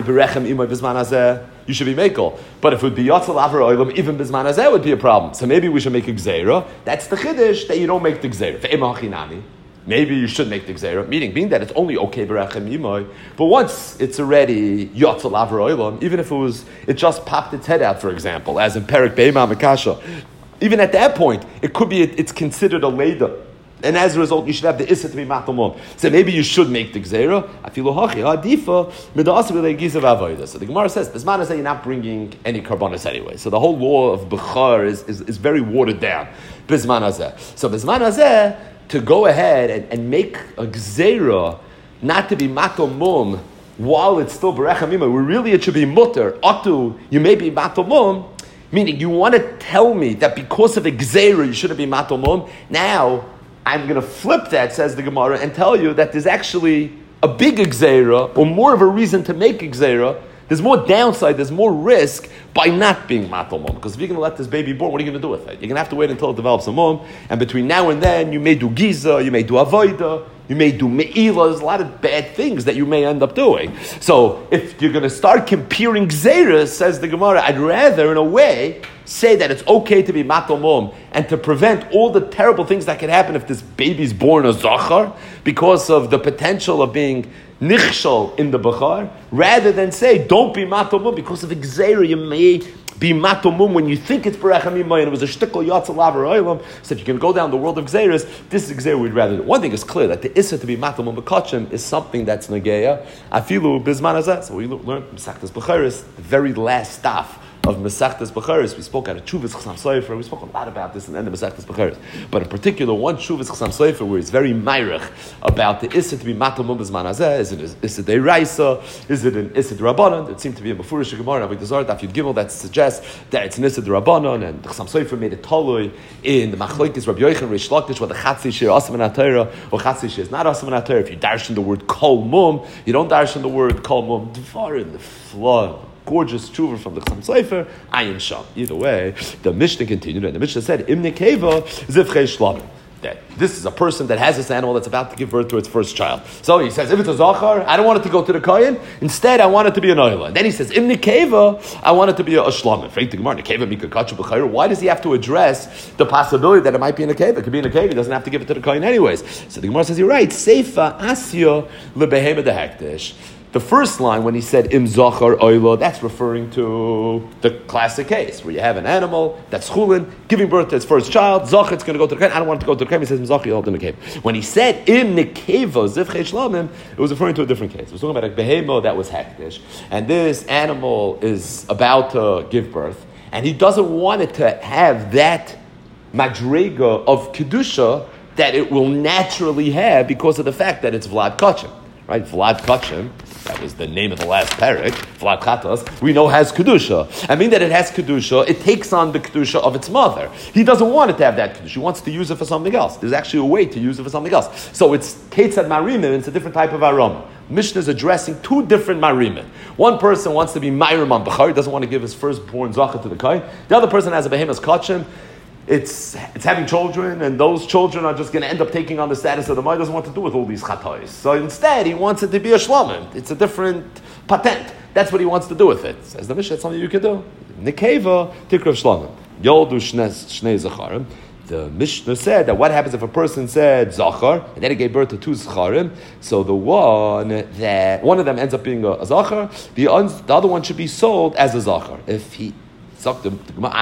should be makel. But if it would be yotzel avar oilam, even bizman hazeh would be a problem. So maybe we should make a gzeira. That's the chiddush, that you don't make the gzeira. Maybe you should make the gzeira, meaning being that it's only okay berechem yimai. But once it's already yotzel avar oilam, even if it just popped its head out, for example, as in Perek Beima Makasha, even at that point, it could be it's considered a leda. And as a result, you should have the issa to be matamum. So maybe you should make the gzeira. I feel adifa midasavile gizav avoda. So the Gemara says, "Bisman hazeh, you're not bringing any karbonos anyway." So the whole law of bechar is very watered down. Bisman hazeh. So bisman hazeh, to go ahead and make a gzeira, not to be matamum while it's still berechem yimah, where really it should be mutter. Atu, you may be matamum. Meaning, you want to tell me that because of a gzeira, you shouldn't be matamum. Now, I'm going to flip that, says the Gemara, and tell you that there's actually a big Gzeira, or more of a reason to make Gzeira. There's more downside, there's more risk by not being matal mum. Because if you're going to let this baby born, what are you going to do with it? You're going to have to wait until it develops a mum, and between now and then, you may do giza, you may do avoida, you may do me'ila. There's a lot of bad things that you may end up doing. So if you're going to start comparing gzeiras, says the Gemara, I'd rather, in a way, say that it's okay to be matal mum and to prevent all the terrible things that could happen if this baby's born a zachar because of the potential of being nichshal in the bachar, rather than say don't be matal mum because of a gzeira. You may be matal mum when you think it's berachamimay and it was a shtickle yatzel laver oilam. So if you can go down the world of gzeiras, this is gzeira we'd rather do. One thing is clear, that the issa to be matal mum b'kachim is something that's negeya afilu bizman hazeh. So we learned Masechtas Bechoros, the very last staff of Masechtas Bechoros. We spoke out of Chuvas Chasam Sofer. We spoke a lot about this in the end of Masechtas Bechoros. But in particular, one Chuvas Chasam Sofer where it's very meirich about the Issa to be Matal Mum B'zman Hazeh. Is it Issa Deiraisa? Is it an Issa D'Rabbanan? It seemed to be a Mefurish Gemara, Avodah Zarah, Daf Yud Gimel, that suggests that it's an Issa D'Rabbanan, and the Chasam Sofer made it Tolui in the Machlokes Rabbi Yochanan Reish Lakish, whether Chatzi Shir Asam and Atayra or Chatzi Shir is not Asam and Atayra. If you darshan the word Kol Mum, you don't darshan the word Kol Mum. Dvarim, the flood. Gorgeous tshuva from the Chasam Sofer, Ayin Sham. Either way, the Mishnah continued, and the Mishnah said, Im nekeva zivchei shlamim. That this is a person that has this animal that's about to give birth to its first child. So he says, if it's a zachar, I don't want it to go to the kohen. Instead, I want it to be an oila. And then he says, Im nekeva, I want it to be a shlamim. Why does he have to address the possibility that it might be in a cave? It could be in a cave. He doesn't have to give it to the kohen anyways. So the Gemara says, you're right. Seifa asya lebehema dehektish. The first line, when he said im zachar oila, that's referring to the classic case where you have an animal that's chulin giving birth to its first child. Zachar, it's going to go to the cave. I don't want it to go to the cave. He says im zachar, you'll hold in the cave. When he said im nekeva zivchei shlamim, it was referring to a different case. It was talking about a behemo that was hektish, and this animal is about to give birth, and he doesn't want it to have that madrega of kedusha that it will naturally have because of the fact that it's Vlad Kachim. Right, Vlad Kachim, that was the name of the last parak, Vlad Chatas, we know has Kedusha. I mean that it has Kedusha, it takes on the Kedusha of its mother. He doesn't want it to have that Kedusha, he wants to use it for something else. There's actually a way to use it for something else. So it's Ketzad Marimim, it's a different type of aroma. Mishnah is addressing two different Marimim. One person wants to be Mairim on Bechar, he doesn't want to give his firstborn Zachar to the Kohen. The other person has a Behemoth Kachim, it's having children, and those children are just going to end up taking on the status of the mother. Doesn't want to do with all these chatayis. So instead, he wants it to be a shlamim. It's a different patent. That's what he wants to do with it. Says the Mishnah, it's something you can do. Nekeva tikrav shlamim. Yoldu shnei zacharim. The Mishnah said that what happens if a person said zachar and then he gave birth to two zacharim? So the one of them ends up being a zachar, the other one should be sold as a zachar. If he what's the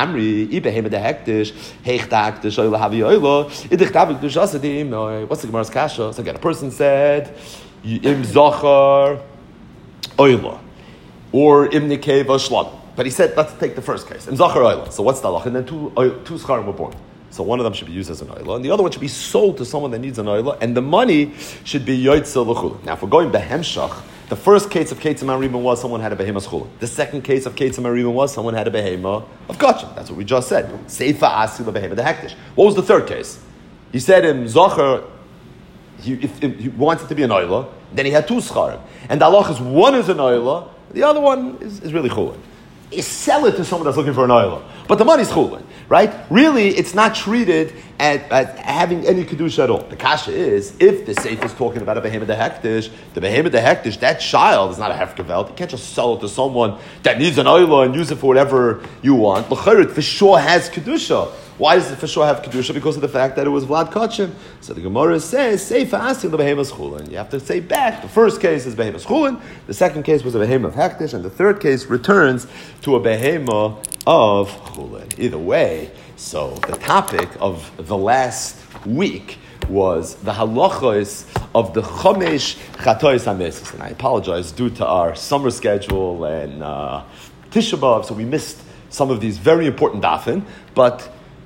Gemara's kasha? So again, a person said im zachar oila or im nekeva shlam, but he said let's take the first case im zachar oila. So what's the halach? And then two scharim were born. So one of them should be used as an oila, and the other one should be sold to someone that needs an oila, and the money should be yotzeh l'chul. Now, if we're going behemshach, the first case of Ketzim Marimim was someone had a behemah schula. The second case of Ketzim Marimim was someone had a behemah of gotcha. That's what we just said. Seifa asi behemah the hektish. What was the third case? He said in Zocher, if he wants it to be an oila, then he had two scharim. And the halach is one is an oila, the other one is really chulin. You sell it to someone that's looking for an oila, but the money's chulin, right? Really, it's not treated as having any kedusha at all. The kasha is, if the seif is talking about a behemoth hektish, that child is not a hefkevelt. You can't just sell it to someone that needs an oila and use it for whatever you want. L'chayr, for sure has kedusha. Why does it for sure have kedusha? Because of the fact that it was Vlad Kachim. So the Gemara says, "Seifa asin the behemoth chulin." You have to say back. The first case is behemoth chulin. The second case was a behemoth hektish, and the third case returns to a behemoth of chulin. Either way, so the topic of the last week was the halachos of the chomesh chatois hamesis, and I apologize due to our summer schedule and Tisha B'av, so we missed some of these very important dafin, but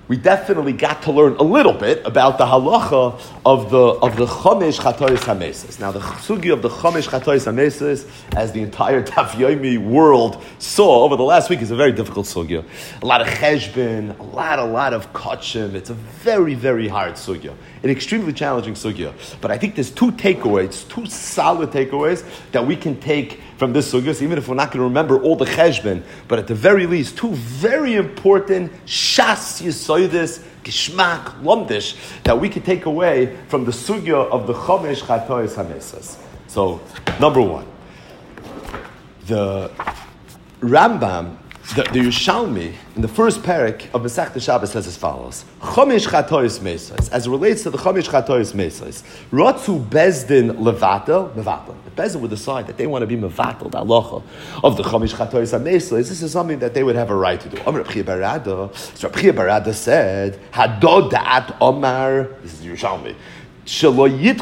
we definitely got to learn a little bit about the halacha of the Chomesh Chatois HaMesos. Now, the sugi of the Chomesh Chatois HaMesos, as the entire Daf Yomi world saw over the last week, is a very difficult sugya. A lot of cheshbon, a lot of kachim. It's a very, very hard sugya. An extremely challenging sugya. But I think there's two solid takeaways that we can take from this sugya, so even if we're not going to remember all the cheshbon, but at the very least, two very important shas yisoidis, gishmak, lomdish, that we can take away from the sugya of the Chomesh Chatois HaMesos. So, number one, the Rambam, the Yerushalmi, in the first parak of Masechta Shabbos says as follows: Chomesh Chatois Mesos, as it relates to the Chomesh Chatois Mesos, Ratzu Bezdin Levatel. The Bezdin would decide that they want to be Mevatel, the halacha of the Chomesh Chatois Mesos. This is something that they would have a right to do. Amar Reb Chia Barada. So Reb Chia Barada said, Hadod Da'at Omar. This is Yerushalmi. When the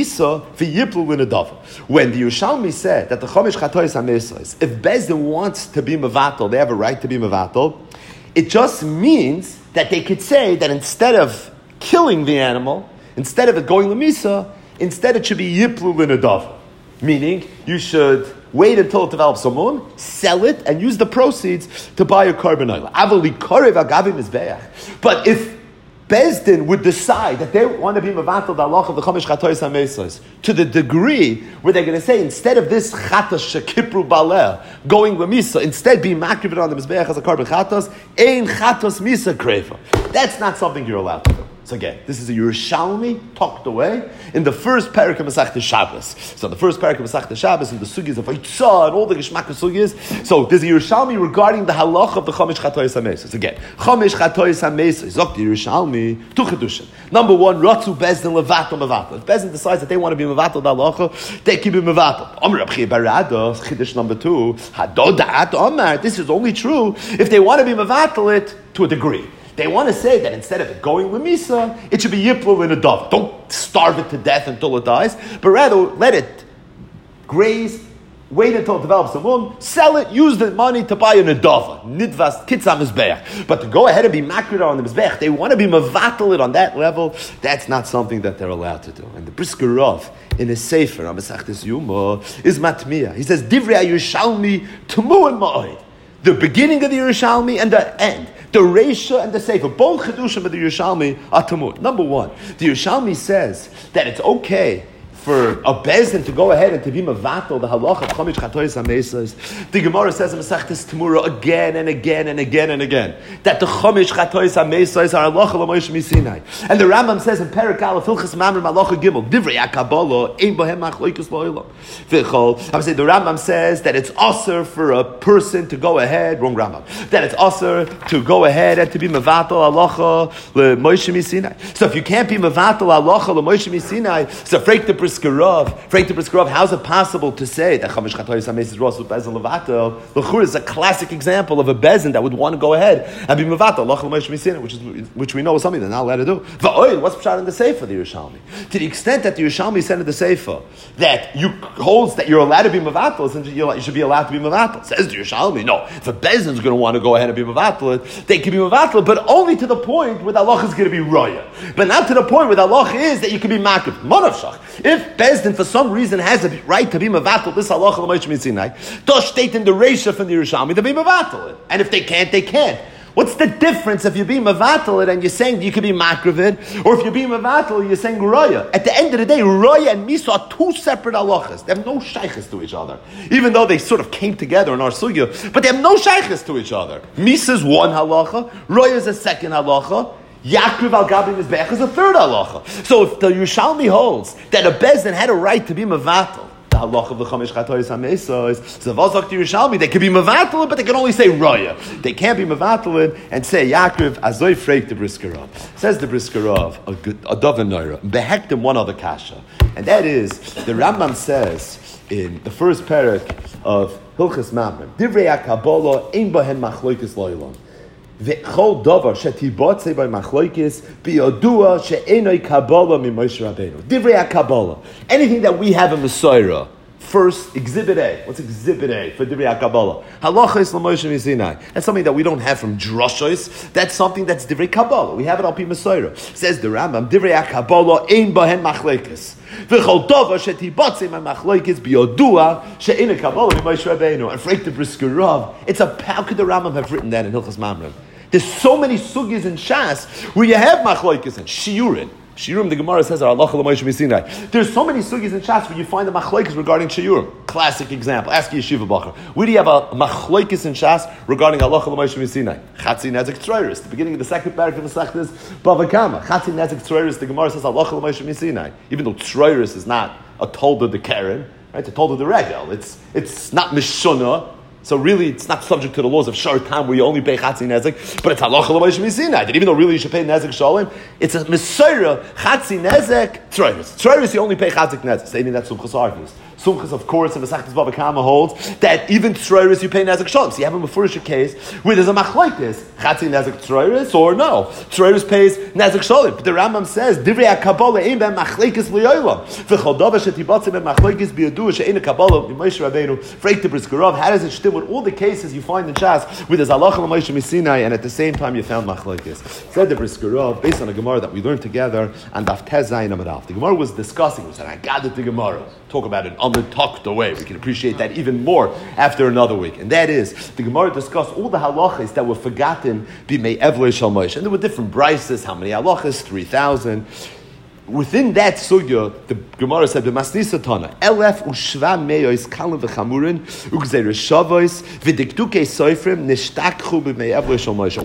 Yerushalmi said that the Chomesh Chatois HaMesos, if Bezdin wants to be Mevatel, they have a right to be Mevatel, it just means that they could say that instead of killing the animal, instead of it going Lemisa, instead it should be Yiplu L'Nadava. Meaning, you should wait until it develops a moon, sell it, and use the proceeds to buy a carbon oil. But if Bezdin would decide that they want to be mevatel the halacha of the Chomesh Chatois HaMesos to the degree where they're going to say, instead of this chatas shekipru baleh going lemisa, instead being makriv on the mizbeach as a carbon chatas, ein chatas misa kreva. That's not something you're allowed to do. So again, this is a Yerushalmi tucked away in the first parak of Masechta Shabbos. So the first parak of Masechta Shabbos and the sugis of Eitzah and all the Geshmak sugis. So there's a Yerushalmi regarding the halacha of the Chomesh Chatois HaMesos. Again, Chomesh Chatois HaMesos, Zok the Yerushalmi, two chedushin. Number one, Ratzu Bezdin Levatel Mevatel. If Bezdin decides that they want to be Mevatel the halacha, they can be Mevatel. Amar Reb Chia Barada, chedush number two, Hadod Da'at Omar. This is only true if they want to be Mevatel it to a degree. They want to say that instead of it going lemisa, it should be yiplu in a dove. Don't starve it to death until it dies, but rather let it graze, wait until it develops a womb, sell it, use the money to buy an adava, nidvas kitzam mizbeach. But to go ahead and be makrid on the mizbeach, they want to be mavatal it on that level. That's not something that they're allowed to do. And the Brisker Rav in his sefer on Masechtas Yuma is matmiya. He says divrei Yerushalmi tumu and ma'od. The beginning of the Yerushalmi and the end. The Reisha and the Sefer, both Chedushim of the Yerushalmi are Tamud. Number one, the Yerushalmi says that it's okay for a Bezdin to go ahead and to be Mevatel, the halacha of Chomesh Chatois HaMesos. The Gemara says in Masechtas Temura again and again and again and again that the Chomesh Chatois HaMesos are halacha l'Moshe Misinai. And the Rambam says in Perek Aleph Hilchos Mamre Malacha Gimel, Divrei HaKabbalah ein bohem machloikos la'olam. V'chol, I would say the Rambam says that it's usher for a person to go ahead, wrong Rambam, that it's usher to go ahead and to be Mevatel halacha l'Moshe Misinai. So if you can't be Mevatel halacha l'Moshe Misinai, so freik the Briskerov, how is it possible to say that Chomesh Chatois HaMesos is Rosh Bezdin Levatel? L'chur is a classic example of a Bezdin that would want to go ahead and be Mevatel, Halacha L'Moshe Misinai, which we know is something they're not allowed to do. V'oil, what's pshat in the Sefer, the Yerushalmi? To the extent that the Yerushalmi said in the Sefer that you holds that you're allowed to be Mevatel, you should be allowed to be Mevatel. Says the Yerushalmi, no, if a Bezdin is going to want to go ahead and be Mevatel, they can be Mevatel, but only to the point where the halacha is going to be Roya. But not to the point where the halacha is that you can be Makif. Monavshach. If Bezdin for some reason has a right to be mevatel this halacha l'Moshe Misinai, does state in the Reisha from the Yerushalmi to be mevatel it, and if they can't, they can't. What's the difference if you're being mevatel it and you're saying you could be makrivid, or if you're being mevatel you're saying roya? At the end of the day, roya and misa are two separate halachas. They have no shaykhs to each other, even though they sort of came together in our sugya, but they have no shaykhs to each other. Misa is one halacha, roya is a second halacha. Yakriv al Gabi Mizbeach is a third halacha. So if the Yerushalmi holds that a Bezdin had a right to be mevatel, the halacha of the Chomesh Chatois HaMesos, so Vazak to Yerushalmi, they can be mevatel, but they can only say roya. They can't be mevatel and say Yakriv Azoy Freik the Brisker Rav. Says the Brisker Rav, a Doven Noira, behektem one other kasha, and that is the Rambam says in the first parak of Hilchos Mamre, Divrei HaKabbalah ein bohen machloikos lo'olam. V'chol davar shetibotze by machloikis biyodua she'enoi kabbalah mi Moshe Rabbeinu. Divrei HaKabbalah. Anything that we have in Messiah First, Exhibit A. What's Exhibit A for Divrei HaKabbalah? Halachos l'Moshe Misinai. That's something that we don't have from Drashos. That's something that's Divrei Kabbalah. We have it al Pi Mesorah. Says the Rambam, Divrei HaKabbalah ein bahen machlekes. V'chol dova shetibatzim machlekes biyodua she'in HaKabbalah b'Moshe Rabbeinu. And Freik the Brisker Rav, how could the Rambam have written that in Hilchos Mamrim? There's so many sugis in Shas where you have machlekes and shiurin. Shiurim, the Gemara says, are halacha l'Moshe Misinai. There's so many sugis in Shas where you find the machlokes regarding Shiurim. Classic example. Ask Yeshiva Bacher. Where do you have a machlokes in Shas regarding halacha l'Moshe Misinai? Chatzi Nezik Tzroiris. The beginning of the second paragraph of the Masechta is Bava Kama. Chatzi Nezik Tzroiris. The Gemara says halacha l'Moshe Misinai. Even though Tzroiris is not a tolda de Karen, right? It's a tolda de Regel. It's not Mishunah. So really, it's not subject to the laws of Shar Tam where you only pay Chatzi Nezek, but it's halacha l'Moshe Misinai. That even though really you should pay Nezek Shalom, it's a Mesorah Chatzi Nezek Tzroiris. Tzroiris you only pay Chatzi Nezek. Saying that's Sumchas Arvis. Sumchas, of course, in the Masechtas Bava Kama holds that even Tzroiris you pay Nezek Shalom. So you have a Mefurish case where there's a machlokes Chatzi Nezek Tzroiris or no. Tzroiris pays Nezek Shalom. But the Rambam says, Divrei HaKabbalah ein ben machlokes li'olam. V'chol dova shetibatzim ben machlokes biyodua she'ein HaKabbalah b'Moshe Rabbeinu. Freik the Brisker Rav, how does it stem with all the cases you find in Shas where there's halacha l'Moshe Misinai and at the same time you found machlokes? Said the Brisker Rav, based on a Gemara that we learned together and Daf Tez Zayin Amud Aleph. The Gemara was discussing, we said, I gathered the Gemara. Talk about it tucked away. We can appreciate that even more after another week. And that is, the Gemara discussed all the halachas that were forgotten b'mei Evlei Shel Moshe. And there were different brises, how many halachas? 3,000. Within that sugya, the Gemara said, "B'masnisa tana elef ushva meyois kalim v'chamurin ugzeir shavos v'dikdukei soifrim nishtakchu b'mei Evlei Shel Moshe."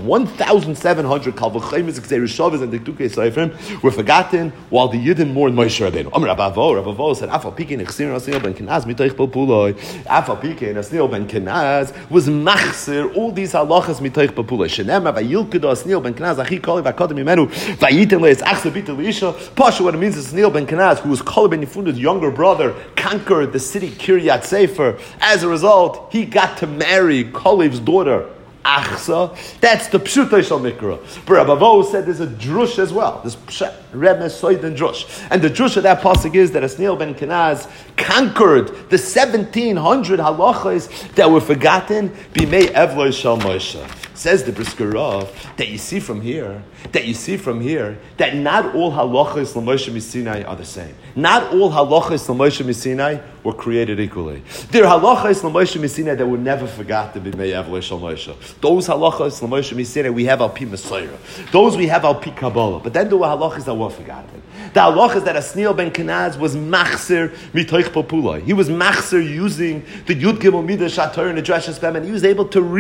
1,700 kal v'chayim ugzeir shavos and dikdukei soifrim were forgotten while the Yidden mourned Moshe Rabbeinu. Amar Rav Avo said, "Afal pikein echsir Asniel ben Kenaz mitoich papuloi." Afal pikein Asniel ben Kenaz was machzir all these halachas mitoich papuloi. Shenema vayilkedo Asniel ben Kenaz achi koli v'akadim imenu vayiten leis achse bitel l'isha. What it means is Asniel ben Kenaz, who was Kol ben Yefunah's younger brother, conquered the city Kiryat Sefer. As a result, he got to marry Kalev's daughter, Achsa. That's the Pshutay Shal Mikra. But Rabbi Avo said there's a drush as well. There's Rebbe Soid and drush. And the drush of that pasuk is that Asniel ben Kenaz conquered the 1,700 halachas that were forgotten b'mei Evlei Shel Moshe. Says the Brisker Rav that you see from here that not all halachas l'Moshe Misinai are the same. Not all halachas l'Moshe Misinai were created equally. There are halachas l'Moshe Misinai that were never forgotten b'mei Evlei Shel Moshe. Those halachas l'Moshe Misinai we have al Pi Mesorah. Those we have al Pi Kabbalah. But then there were halachas that were forgotten. The halachas that Asniel ben Kenaz was machzer mitoich populai. He was machzer using the Yud Gimel Midah Shator and the Drashas Bem, and he was able to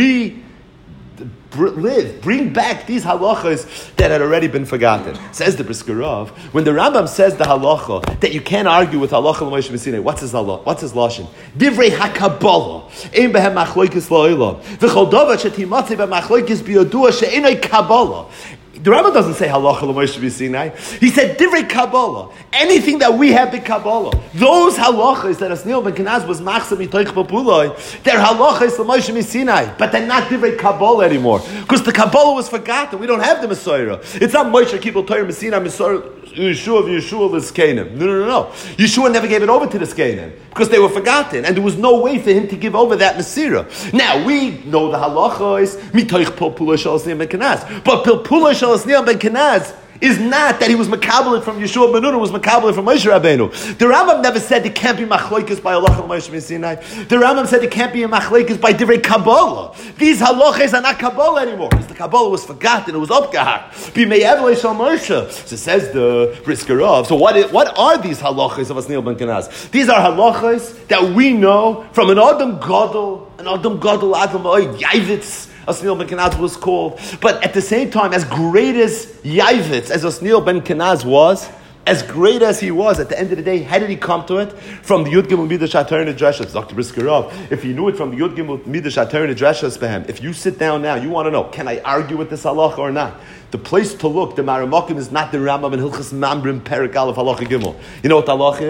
bring back these halachas that had already been forgotten. Says the Brisker Rav, when the Rambam says the halacha that you can't argue with halacha l'Moshe Misinai, what's his halacha? What's his lashon? Divrei HaKabbalah ein behem machlokes la'olam v'chol davar shetimatzi b'machlokes biyodua she'enoi Kabbalah. The Rambam doesn't say halacha l'Moshe Misinai. He said divrei Kabbalah. Anything that we have in Kabbalah, those halachas that Asniel ben Kenaz was machzor mitoich papuloi, they're halachas l'Moshe Misinai, but they're not divrei Kabbalah anymore because the Kabbalah was forgotten. We don't have the Mesorah. It's not Moshe Kibbutz Torah Misinai Mesorah Yeshua is Canaan. No. Yeshua never gave it over to the Canaan because they were forgotten, and there was no way for him to give over that Mesorah. Now we know the halachas mitoich papuloi shel Asniel ben Kenaz, but papuloi shel Asniel ben Kenaz is not that he was makabelit from Yeshua ben Nun, was makabelit from Moshe Rabbeinu. The Rambam never said it can't be machlokes by halacha Moshe Misinai. The Rambam said it can't be a machlokes by divrei Kabbalah. These halachas are not Kabbalah anymore because the Kabbalah was forgotten. It was upgehar. B'mei Evlei Shel Moshe. So says the Brisker Rav. So what are these halachas of Asniel ben Kenaz? These are halachas that we know from an Adam Gadol, Adam Yavitz. Asniel ben Kenaz was called. But at the same time, as great as Yavitz, as Asniel ben Kenaz was, as great as he was, at the end of the day, how did he come to it? From the Yud Gimel Midah Shator and Drashas. Dr. Brisker Rav, if you knew it from the Yud Gimel Midah Shator and Drashas behem, if you sit down now, you want to know, can I argue with this halacha or not? The place to look, the Maramakim, is not the Rambam and Hilchas Mamrim Perek Aleph Halacha Gimel. You know what the halacha is?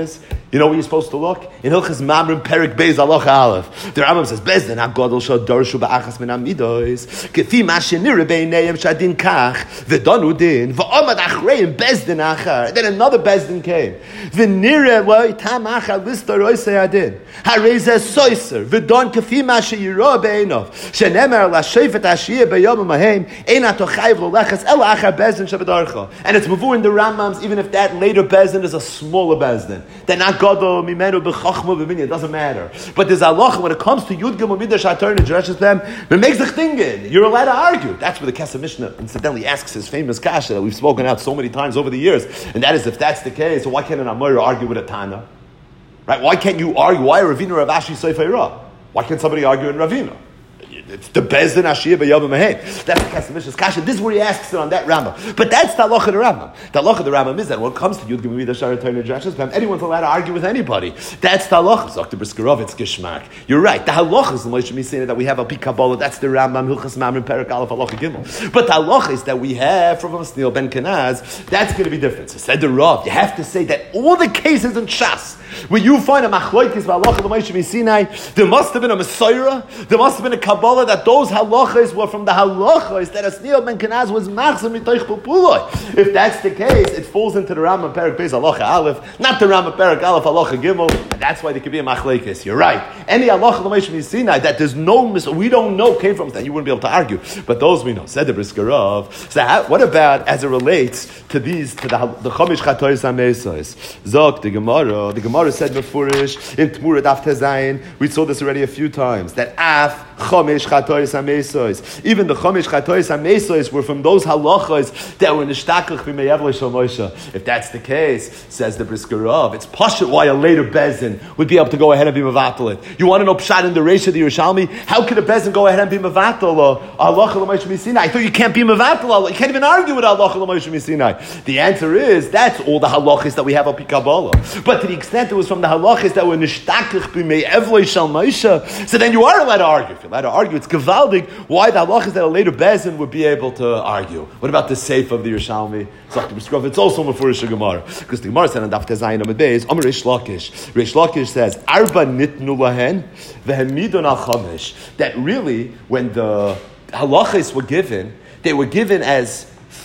You know where you're supposed to look? In Hilchas Mamrim Perik Beis Halacha Aleph. The Rambam says, Bezdin HaGadol Shal Darshu Ba'achas Min HaMidos Kefi Ma Shenira Beineihem Shadin Kach V'danu Din V'omad Achreim Bezdin Achar. Then another Bezdin came. V'nira V'oi Tam Achar Listar Oisei Adin Hareza Soiser V'don Kefi Ma Sheyira Beinov Shenemer La Shefet Ashiyah B'yom Mahem Ein Atochayiv L'Lechas El Achar Bezdin Shabadarcha. And it's Mavu in the Rambams, even if that later Bezdin is a smaller Bezdin. They're not Gadol, Mimenu, B'chachma, B'minyan, it doesn't matter. But there's halacha when it comes to Yud Gimel Midrash HaTorah and Jereshes them, it makes the chtingin. You're allowed to argue. That's where the Kesef Mishnah incidentally asks his famous kasha that we've spoken out so many times over the years. And that is, if that's the case, so why can't an Amora argue with a Tana? Right? Why can't you argue? Why are Ravina Rav Ashi Seifei Ra? Why can't somebody argue in Ravina? It's the Bezdin Ashiyah B'Yom Mahem. That's the Kesef Mishnah's kasha. This is where he asks it on that Rambam. But that's the halacha of the Rambam. The halacha of the Rambam is that when it comes to Yud Gimel Midrash HaTorah and Jereshes, anyone's allowed to argue with anybody. That's the halacha. Dr. Briskerov, it's Geshmak. You're right. The halacha is the Moshe Mishnah that we have a Pi Kabbalah. That's the Rambam Hilchas Mamrim Perik Aleph Halacha Gimel. But the halacha is that we have from Snil Ben Kenaz. That's going to be different. So said the Rav, you have to say that all the cases in Shas where you find a machloikis v'halacha l'Moshe Misinai, there must have been a Messiah, there must have been a Kabbalah that those halachas were from the halachas that Asnil Ben Kenaz was machzor mitoich pulpuloi. If that's the case, it falls into the Rambam Perik Beis Halacha Aleph, not the Rambam Perik Aleph Halacha Gimel, and that's why there could be a machloikis. You're right. Any halacha l'Moshe Misinai that there's no we don't know came from that, you wouldn't be able to argue. But those we know. Said the Briskerov. So what about as it relates to these, to the Chomish Chatois HaMesos? Zok the Gemara said Mefurish in Tmura Daf Tezayin. We saw this already a few times. That Af Chomish Chatois HaMesos. Even the Chomish Chatois HaMesos were from those halachas that were nishtakach b'mei Evlei Shel Moshe. If that's the case, says the Briskerov, it's pashut why a later bezin would be able to go ahead and be mevatel it. You want to know pshat in the Reisha of the Yerushalmi? How could a bezin go ahead and be mevatel halacha l'Moshe Misinai? I thought you can't be mevatel. You can't even argue with halacha l'Moshe Misinai. The answer is that's all the halachas that we have up in Kabbalah. But to the extent it was from the halachas that were nishtakach b'mei Evlei Shel Moshe, so then you are allowed to argue. If you're allowed to argue, it's gevaldig why the halachas that a later bezin would be able to argue. What about the seif of the Yerushalmi? It's also Mefurish Gemara, because the Gemara said on Daf Tezayin Amud Beis, Amar Reish Lakish. Reish Lakish says, Arba nitnu lahen v'hemidon al chamesh. That really, when the halachas were given, they were given as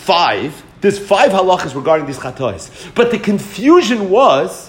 5. There's 5 halachas regarding these chatois. But the confusion was,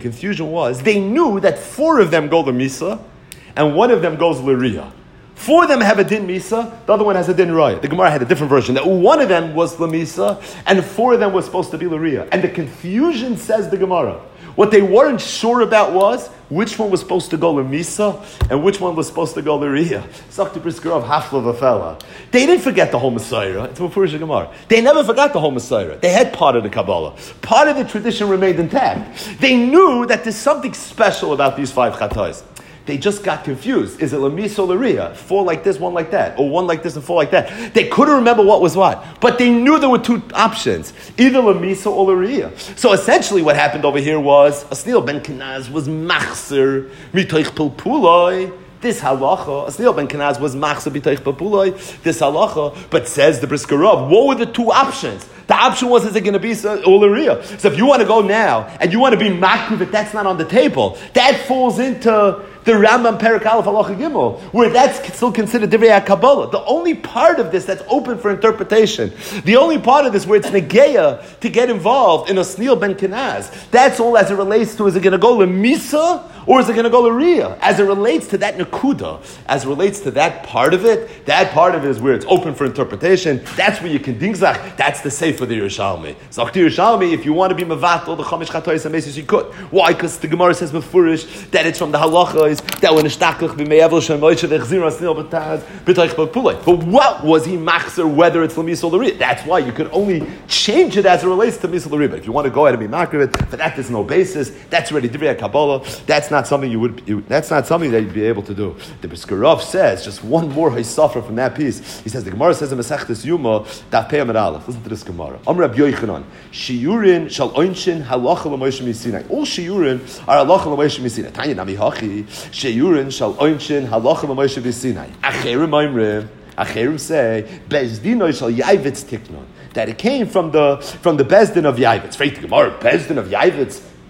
they knew that 4 of them go to Misa, and 1 of them goes L'Riyah. 4 of them have a din misa, the other one has a din raya. The Gemara had a different version, that 1 of them was lamisa, and 4 of them was supposed to be l'riyah. And the confusion, says the Gemara, what they weren't sure about was which one was supposed to go lamisa and which one was supposed to go l'riyah. Sakti Briskerov hafla v'fela. They didn't forget the whole Messiah. It's Mefurish Gemara. They never forgot the whole Messiah. They had part of the Kabbalah. Part of the tradition remained intact. They knew that there's something special about these 5 chatos. They just got confused. Is it Lamis or L'Riyah? 4 like this, 1 like that. Or 1 like this and 4 like that. They couldn't remember what was what. But they knew there were 2 options. Either Lamisa or L'Riyah. So essentially what happened over here was, Asnil Ben Kenaz was machzer mitoich pilpuloi. This halacha, Asnil Ben Kenaz was machzer mitoich pilpuloi. This halacha, but says the Briskerov, what were the 2 options? The option was, is it going to be L'Riyah? So if you want to go now, and you want to be makriv, if that's not on the table, that falls into the Rambam Perik Aleph Halacha Gimel, where that's still considered Divrei HaKabbalah. The only part of this that's open for interpretation, the only part of this where it's negeya to get involved in a Snil Ben Kenaz, that's all as it relates to, is it going to go Lemisa or is it going to go L'Riyah? As it relates to that Nakuda, as it relates to that part of it is where it's open for interpretation. That's where you can dingzach. That's the safe for the Yerushalmi. So the Yerushalmi, if you want to be Mavatal, the Chomish Chatois HaMesos, you could. Why? Because the Gemara says Mefurish that it's from the halachas that when ishtakach b'mei Evlei Shel Moshe v'chzira Snil b'taz b'toich b'pulei. But what was he machzer, whether it's Lamis or L'Riyah? That's why you could only change it as it relates to Lamis or L'Riyah. But if you want to go ahead and be makriv it, for that there's no basis. That's already Divrei HaKabbalah. That's not something that's not something that you'd be able to do. The Briskerov says, just one more Haisafra from that piece. He says, the Gemara says in Masechtas Yuma, Daf Pei Amud Aleph. Listen to this Gemara. Amar Rabbi Yochanan, Shiurin shal oinshin halacha l'Moshe Misinai. All shiurin are halacha l'Moshe Misinai. Tanya nami hachi, shiurin shal oinshin halacha l'Moshe Misinai. Acherim oimrim. Acherim say, Bezdino shal Yavitz tiknon. That it came from the Bezdin of Yavitz. Freit Gemara, Bezdin of Yavitz.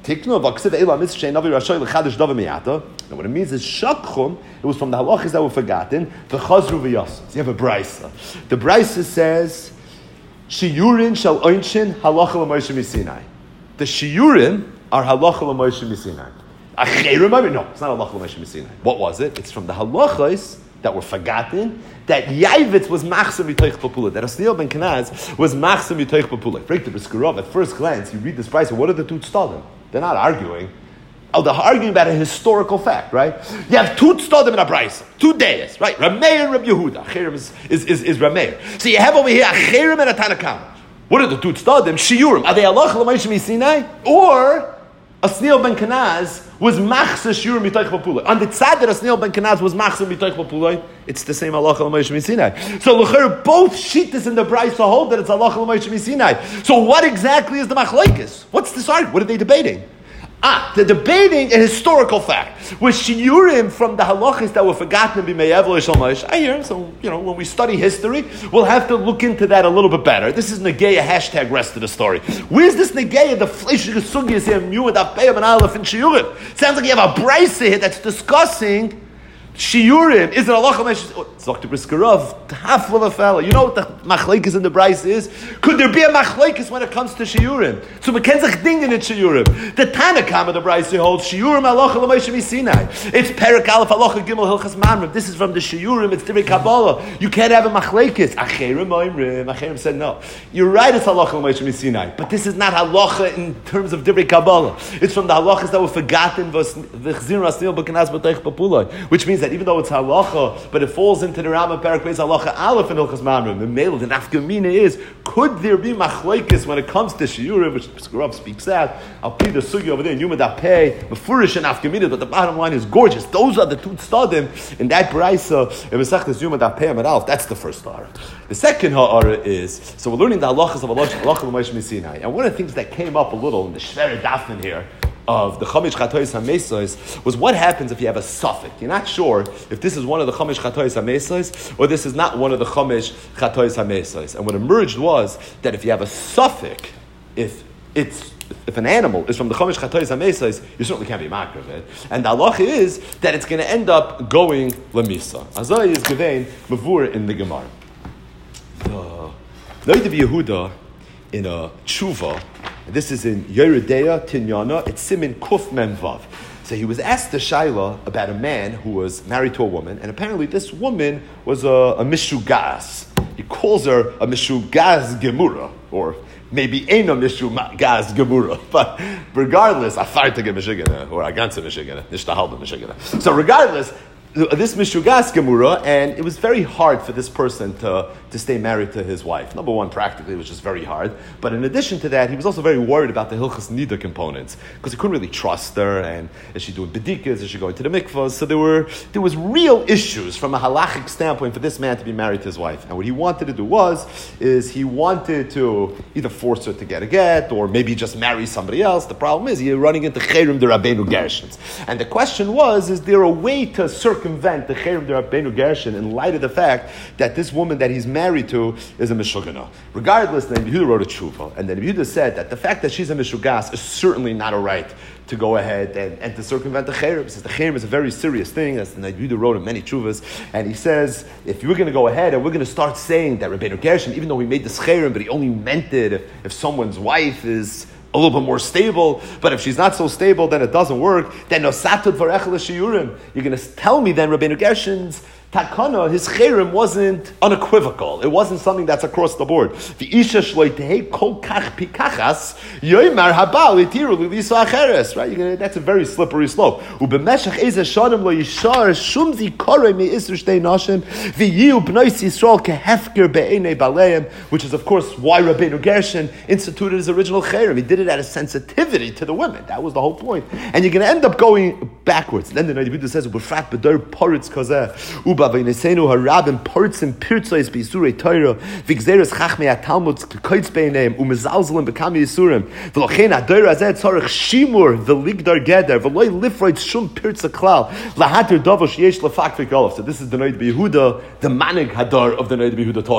Tikno v'aksiv eila mitzshein navi rashay l'chadish davar miyata. And what it means is shakchum. It was from the halachas that were forgotten. V'chazru v'yasas. You have a brisa. The brisa says shiurin shal oinshin halacha l'Moshe Sinai. The shiurim are halacha l'Moshe Sinai. Acherim, no, it's not halacha l'Moshe Sinai. What was it? It's from the halachas that were forgotten, that Yavitz was machzor mitoich papula, that Osniel ben Kenaz was machzor mitoich papula. Break the Briskerov, at first glance, you read this price, what are the two tzadim? They're not arguing. Oh, they're arguing about a historical fact, right? You have two tzadim in a brisa, two deis, right? Rameir and Rabbi Yehuda. Acherim is Rameir. So you have over here Acherim and a Tanakam. What are the two tzadim? Shiurim. Are they halacha l'Moshe Sinai? Or Osniel ben Kenaz was machzor shiurim mitoich papula. On the side that Osniel ben Kenaz was machzor mitoich papula, it's the same halacha l'Moshe Sinai. So l'cher both shittas in the brayso hold that it's halacha l'Moshe Sinai. So what exactly is the machlokes? What's this argument? What are they debating? They're debating a historical fact. With shiurim from the halachas that were forgotten in Bimei Evlo Shal Moshe. I hear, so, when we study history, we'll have to look into that a little bit better. This is Negeya hashtag rest of the story. Where's this Negeya, the fleshige sugyas here, Mu and Afpeim and Aleph and shiurim? Sounds like you have a brayse here that's discussing shiurim. Is it halacha l'Moshe? Dr. Briskerov, half of a fella. You know what the machlekes in the brayse is? Could there be a machlekes when it comes to shiurim? So we can't say ding in it shiurim. The Tanakam of the brayse holds shiurim halacha l'Moshe Sinai. It's Perek Aleph halacha Gimel Hilchas Mamrim. This is from the shiurim. It's Divrei Kabbalah. You can't have a machlekes. Acherim oimrim. Acherim said no. You're right. It's halacha l'Moshe Sinai, but this is not halacha in terms of Divrei Kabbalah. It's from the halachas that were forgotten. Which means that even though it's halacha, but it falls into the Rambam Perek Beis halacha Aleph and Hilchas Mamrim. The male, the nafkamina is, could there be machlokes when it comes to shiurim, which Skrov speaks out? I'll pee the sugi over there in Yuma Dapeh, Mefurish and nafkamina, but the bottom line is gorgeous. Those are the two tzadim in that brayso in Masechtas Yuma Dapeh and Aleph. That's the first ha'ara. The second ha'ara is, so we're learning the halachas of halacha l'Moshe Sinai, and one of the things that came up a little in the Shver Dafnin here of the Chamish Chatois HaMesos was what happens if you have a suffix. You're not sure if this is one of the Chamish Chatois HaMesos or this is not one of the Chamish Chatois HaMesos. And what emerged was that if you have a suffix, if an animal is from the Chamish Chatois HaMesos, you certainly can't be makar of it. And the halacha is that it's going to end up going lemisa. Azai is given mavur in the Gemara. Noid of Yehuda in a tshuva. This is in Yeridea Tinyana. It's Simin Kuf Mem Vav. So he was asked the shaila about a man who was married to a woman, and apparently this woman was a mishugas. He calls her a mishugas gemura, or maybe ain't a mishugas gemura. But regardless, afarta gemishigana or aganza mishigana, nishtahalba mishigana. So regardless, this mishugas gemura, and it was very hard for this person to stay married to his wife. Number one, practically, it was just very hard. But in addition to that, he was also very worried about the hilchas nida components because he couldn't really trust her. And is she doing bedikas? Is she going to the mikvah? So there was real issues from a halachic standpoint for this man to be married to his wife. And what he wanted to do is he wanted to either force her to get a get or maybe just marry somebody else. The problem is you're running into cherim de Rabbeinu Gershons. And the question was, is there a way to circumvent the cherim de Rabbeinu Gershon in light of the fact that this woman that he's married to is a mishugana? Regardless, then Yehuda wrote a tshuva, and then Yehuda said that the fact that she's a mishugas is certainly not a right to go ahead and to circumvent the cherem. He says the cherem is a very serious thing, as Yehuda wrote in many tshuvas, and he says if you're going to go ahead and we're going to start saying that Rabbeinu Gershon, even though he made this cherem, but he only meant it if someone's wife is a little bit more stable, but if she's not so stable, then it doesn't work. Then nosatud varechel shiurim. You're going to tell me then Rabbeinu Gershon's takana, his cherem wasn't unequivocal. It wasn't something that's across the board. The isha shloitehei kol kach pikachas yoymar habal itiru lilisa acheres. Right? That's a very slippery slope. Ubemeshach eze shanim lo yishar shumzi korei me'isr shtei nashim v'yiu b'nois Yisrael kehefker be'enei baleim, which is of course why Rabbeinu Gershon instituted his original cherem. He did it out of sensitivity to the women. That was the whole point. And you're going to end up going backwards. Then the Nadibuddha says, "Ubefrat b'dor poritz kazeh uba v'yinesenu harabim poritzim pirtzois b'yisurei Torah v'gzeres chachmei atalmud koitz beineim umezalzelim b'kam yisurim v'lochein ador azeh tzorich shimur v'ligdar geder v'loi lifroid shum pirtza klal lahater dovosh yesh lefak v'golov." So this is the Noid B'Yehuda, the manig hadar of the Noid B'Yehuda talking.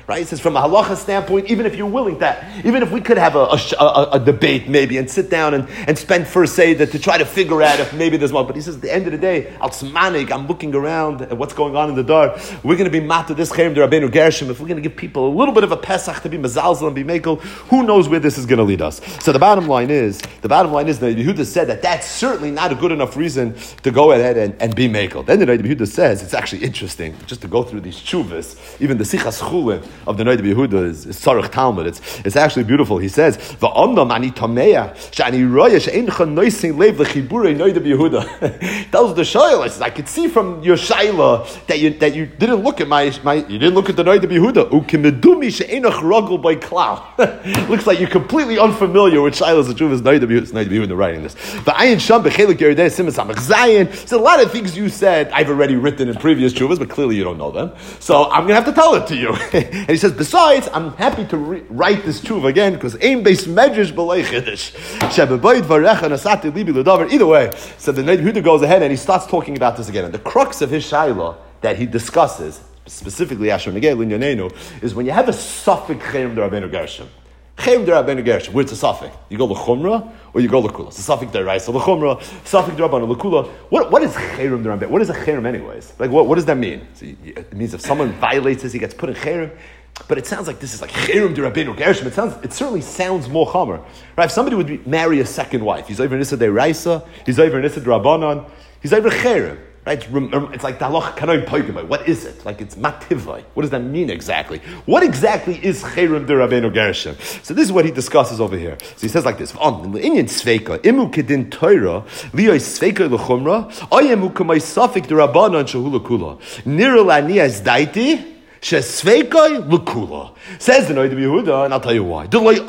Right? He says from a halacha standpoint, even if you're willing even if we could have a debate maybe and sit down and spend first Seder to try to figure out if maybe there's one. But he says at the end of the day, I'm looking around at what's going on in the dar. We're going to be mata this Cherem D'Rabbeinu Gershom. If we're going to give people a little bit of a Pesach to be mezalzel and be mekel, who knows where this is going to lead us? So the bottom line is that Yehuda said that that's certainly not a good enough reason to go ahead and be mekel. Then the Yehuda says, it's actually interesting, just to go through these tshuvas, even the Sichas Chulin of the Noda Yehuda is Sarach Talmud. It's actually beautiful. He says, "Va'omnam ani tameya she'ani roya she'eincha noising lev lechiburei Noda Yehuda." Tells the Shayla, I could see from your Shayla that you didn't look at you didn't look at the Noda Yehuda. Ukimedumi she'einach ragul by klau. Looks like you're completely unfamiliar with Shayla's tshuvas Noda Yehuda writing this. Va'ayin sham bechelik yeridei simas amach zayin. So a lot of things you said I've already written in previous tshuvas, but clearly you don't know them. So I'm going to have to tell it to you. And he says, besides, I'm happy to write this tshuva again because aim based medrash b'lei chiddush. Shebebayit varecha nasati libi l'davar. Either way, so the Yehuda goes ahead and he starts talking about this again. And the crux of his shaila that he discusses, specifically Asher Negei L'Inyanenu, is when you have a suffix Cherem D'Rabbeinu Gershom. Cherem D'Rabbeinu Gershom, where it's a suffix. You go l'chumra or you go l'kula. It's a suffix d'oraisa l'chumra, suffix d'Rabbeinu l'kula. What is Cherem D'Rabbeinu? What is a Cherem anyways? Like what does that mean? So it means if someone violates this, he gets put in Cherem. But it sounds like this is like Cherem D'Rabbeinu Gershom. It certainly sounds more chamer. Right? If somebody would marry a second wife, he's over Nissa d'oraisa, he's over Nissa d'Rabbanan, he's over Cherem. Right? It's like the halacha kanoim poigimai. What is it? Like it's mativai. What does that mean exactly? What exactly is Cherem D'Rabbeinu Gershom? So this is what he discusses over here. So he says like this: in the Inyan Sveika, imu kedin Torah, liyoi Sveika l'chumra, oyemu kamay safik d'Rabbanan shehu l'kula, nira la'niyas daiti. Shesveikoi l'kula. Says the Noda Yehuda, and I'll tell you why.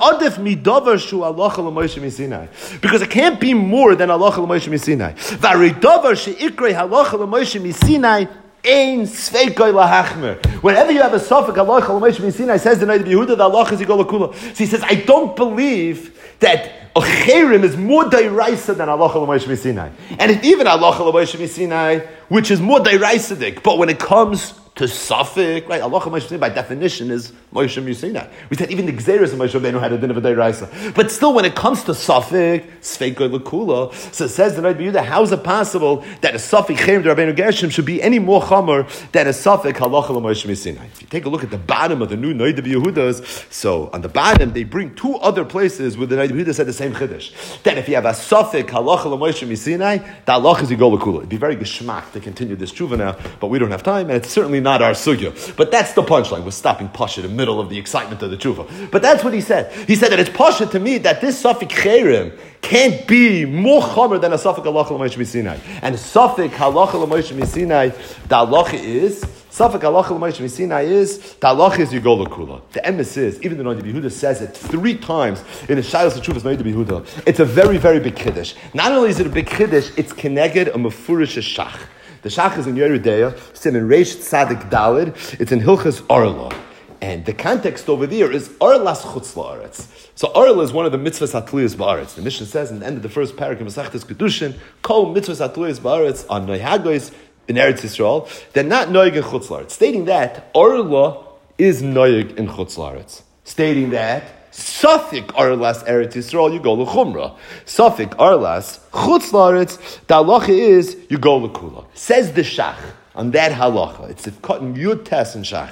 Because it can't be more than halacha l'Moshe Misinai. V'aridavar she'ikrei halacha l'Moshe Misinai ein sveikoi lahachmer. Whenever you have a suffix halacha l'Moshe Misinai, says the Noda Yehuda, the halacha is yigol l'kula. So he says, I don't believe that a cherem is more dairaisa than halacha l'Moshe Misinai. And if even halacha l'Moshe Misinai, which is more dairaisadik, but when it comes to suffix, right? Allah by definition is Moshe Misinai. We said even the Gzeres of Moshe Rabbeinu had a din of a deraisa. But still, when it comes to suffix, Sveikoi L'Kula, so it says the Noda Yehuda, how is it possible that a suffix Cherem D'Rabbeinu Gershom should be any more chamer than a suffix Halacha L'Moshe Misinai? If you take a look at the bottom of the new Noda Yehudas, so on the bottom they bring two other places where the Noda Yehuda said the same chiddush. That if you have a suffix Halacha L'Moshe Misinai, the halacha is Yigol L'Kula. It'd be very geschmack to continue this tshuva now, but we don't have time, and it's certainly not our sugya. But that's the punchline. We're stopping Pasha in the middle of the excitement of the tshuva. But that's what he said. He said that it's Pasha to me that this suffix cherem can't be more chomer than a suffix halacha l'Moshe Misinai. And a suffix halacha l'Moshe Misinai, the halacha is, suffix halacha l'Moshe Misinai is, the halacha is Yigol L'Kula. The emes is, even the Noda Yehuda says it 3 times in the Shaylas Teshuvas Noda Yehuda, it's a very, very big chiddush. Not only is it a big chiddush, it's keneged a mefurish shach. The Shach is in Yeridea, it's in Reish Tzadik Dalid, it's in Hilchas Orla. And the context over there is Orlas Chutz La'aretz. So Orla is one of the mitzvahs hatliyas ba'aretz. The Mishnah says in the end of the first parak in Masechtas Kedushin, Kol mitzvahs hatliyas ba'aretz on Noihagos in Eretz Yisrael, they're not Noig in Chutz La'aretz. Stating that Orla is Noig in Chutz La'aretz. Stating that Safik Arlas Eretz Yisrael, you go l'chumra. Safik Arlas Chutz La'aretz, the halacha is you go l'kula. Says the Shach on that halacha. It's cut in Yud Tes and Shach.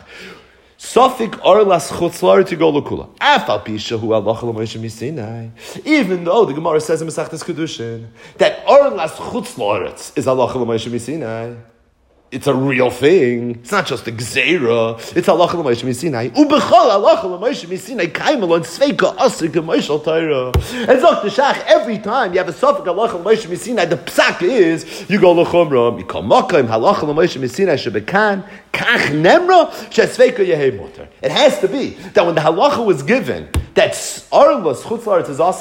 Safik Arlas Chutz La'aretz, you go l'kula. Afal pisha hu halacha l'Moshe Misinai. Even though the Gemara says in Masechtas Kedushin that Arlas Chutz La'aretz is halacha l'Moshe Misinai. It's a real thing. It's not just a gzeira. It's halacha l'Moshe Misinai. Ubechol halacha l'Moshe Misinai kaimel on sveika asik l'Moshe Torah. And Zok the Shach, every time you have a suffix halacha l'Moshe Misinai, the psak is you go l'chumra. Mikol makayim halacha l'Moshe Misinai shebekan kach nemra shesveika yehei muter. It has to be that when the halacha was given that arlas chutz la'aretz is aser,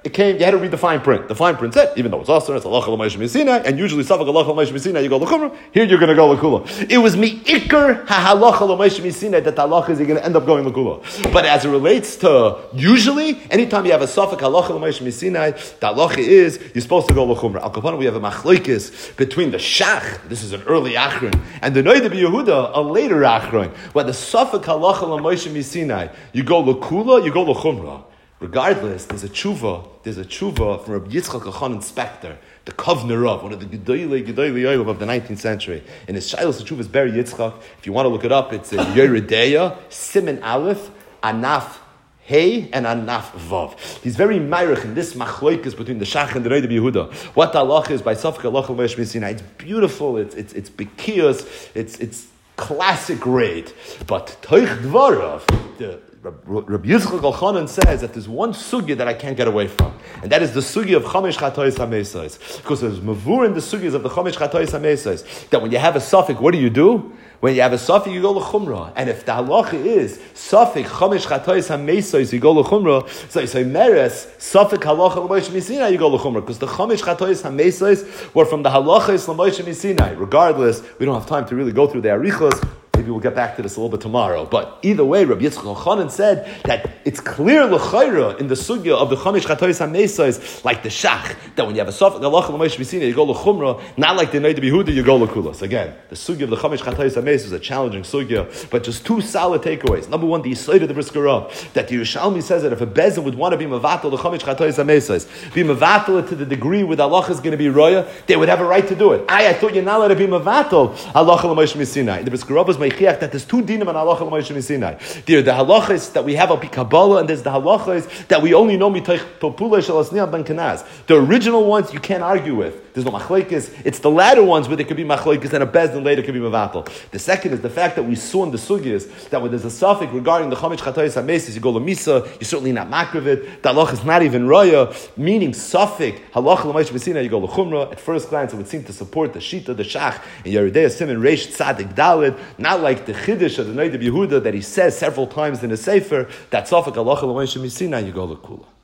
it came, you had to read the fine print. The fine print said, even though it's Asr, it's halacha l'moshe misinai, and usually Safek halacha l'moshe misinai, you go l'chumra, here you're going to go l'kula. It was mi'ikr ha'halacha l'moshe misinai that the halacha is you're going to end up going l'kula. But as it relates to, usually, anytime you have a Safek halacha l'moshe misinai, the halacha is, you're supposed to go l'chumra. Al Kapan, we have a machlokes between the Shach, this is an early Achron, and the Noida B'Yehuda, a later Achron, where the Safek halacha l'moshe misinai, you go l'kula, you go l'chumra. Regardless, there's a tshuva from Rabbi Yitzchak Elchanan Spector, the Kovner Rav, one of the Gedolei Yoyim of the 19th century. In his Shilas, the tshuva is Ber Yitzchak. If you want to look it up, it's in Yeridea, Siman Aleph, Anaf Hey, and Anaf Vav. He's very myrich in this machloikas between the Shach and the Reid of Yehuda. What the halacha is by Safek halacha l'moshe misinai. It's beautiful, it's bekios, it's classic grade. But Toich Dvarav, the Rabbi Yitzchak Elchanan says that there's one sugya that I can't get away from, and that is the sugya of Chamesh Chatois HaMesais. Because there's mavur in the sugyas of the Chamesh Chatois HaMesais that when you have a suffix, what do? When you have a suffix, you go l'chumra. And if the halacha is suffix Chamesh Chatois HaMesais, you go l'chumra. So you say meres suffix halacha l'moshe misinai, you go l'chumra, because the Chamesh Chatois HaMesais were from the halachas l'moshe misinai. Regardless, we don't have time to really go through the arichos. Maybe we'll get back to this a little bit tomorrow. But either way, Rabbi Yitzchak Elchanan said that it's clear l'chayra in the sugya of the Chamesh Chatois HaMesais, like the Shach, that when you have a Safek halacha l'moshe misinai, you go l'chumra, not like the Noida B'Yehuda, you go l'kulas. Again, the sugya of the Chamesh Chatois HaMesais is a challenging sugya, but just two solid takeaways. Number one, the Yisod of the Brisker Rav, that the Yerushalmi says that if a bezin would want to be mevatel the Chamesh Chatois HaMesais, be mevatel it to the degree where the halacha is going to be roya, they would have a right to do it. I thought you're not allowed to be mevatel halacha l'moshe misinai. The Brisker Rav was meichiach that there's two dinim on halacha l'moshe misinai. There are the halachas that we have al pi Kabbalah, and there's the halachas that we only know mitoich popula shel asniya ben kanaz. The original ones you can't argue with. There's no machlekes. It's the latter ones where there could be machlekes and a bezdin later could be mevatel. The second is the fact that we saw in the sugyas that when there's a suffix regarding the Chamesh Chatois HaMesais, you go lemisa, you're certainly not makravit. The halacha is not even roya, meaning suffix halacha l'moshe misinai, you go lechumra. At first glance, it would seem to support the shita, the shach, and Yeridei Siman Reish Tzadik Dalid, not like the chiddush of the Noida B'Yehuda that he says several times in the sefer that suffix halacha l'moshe misinai, you go lekula.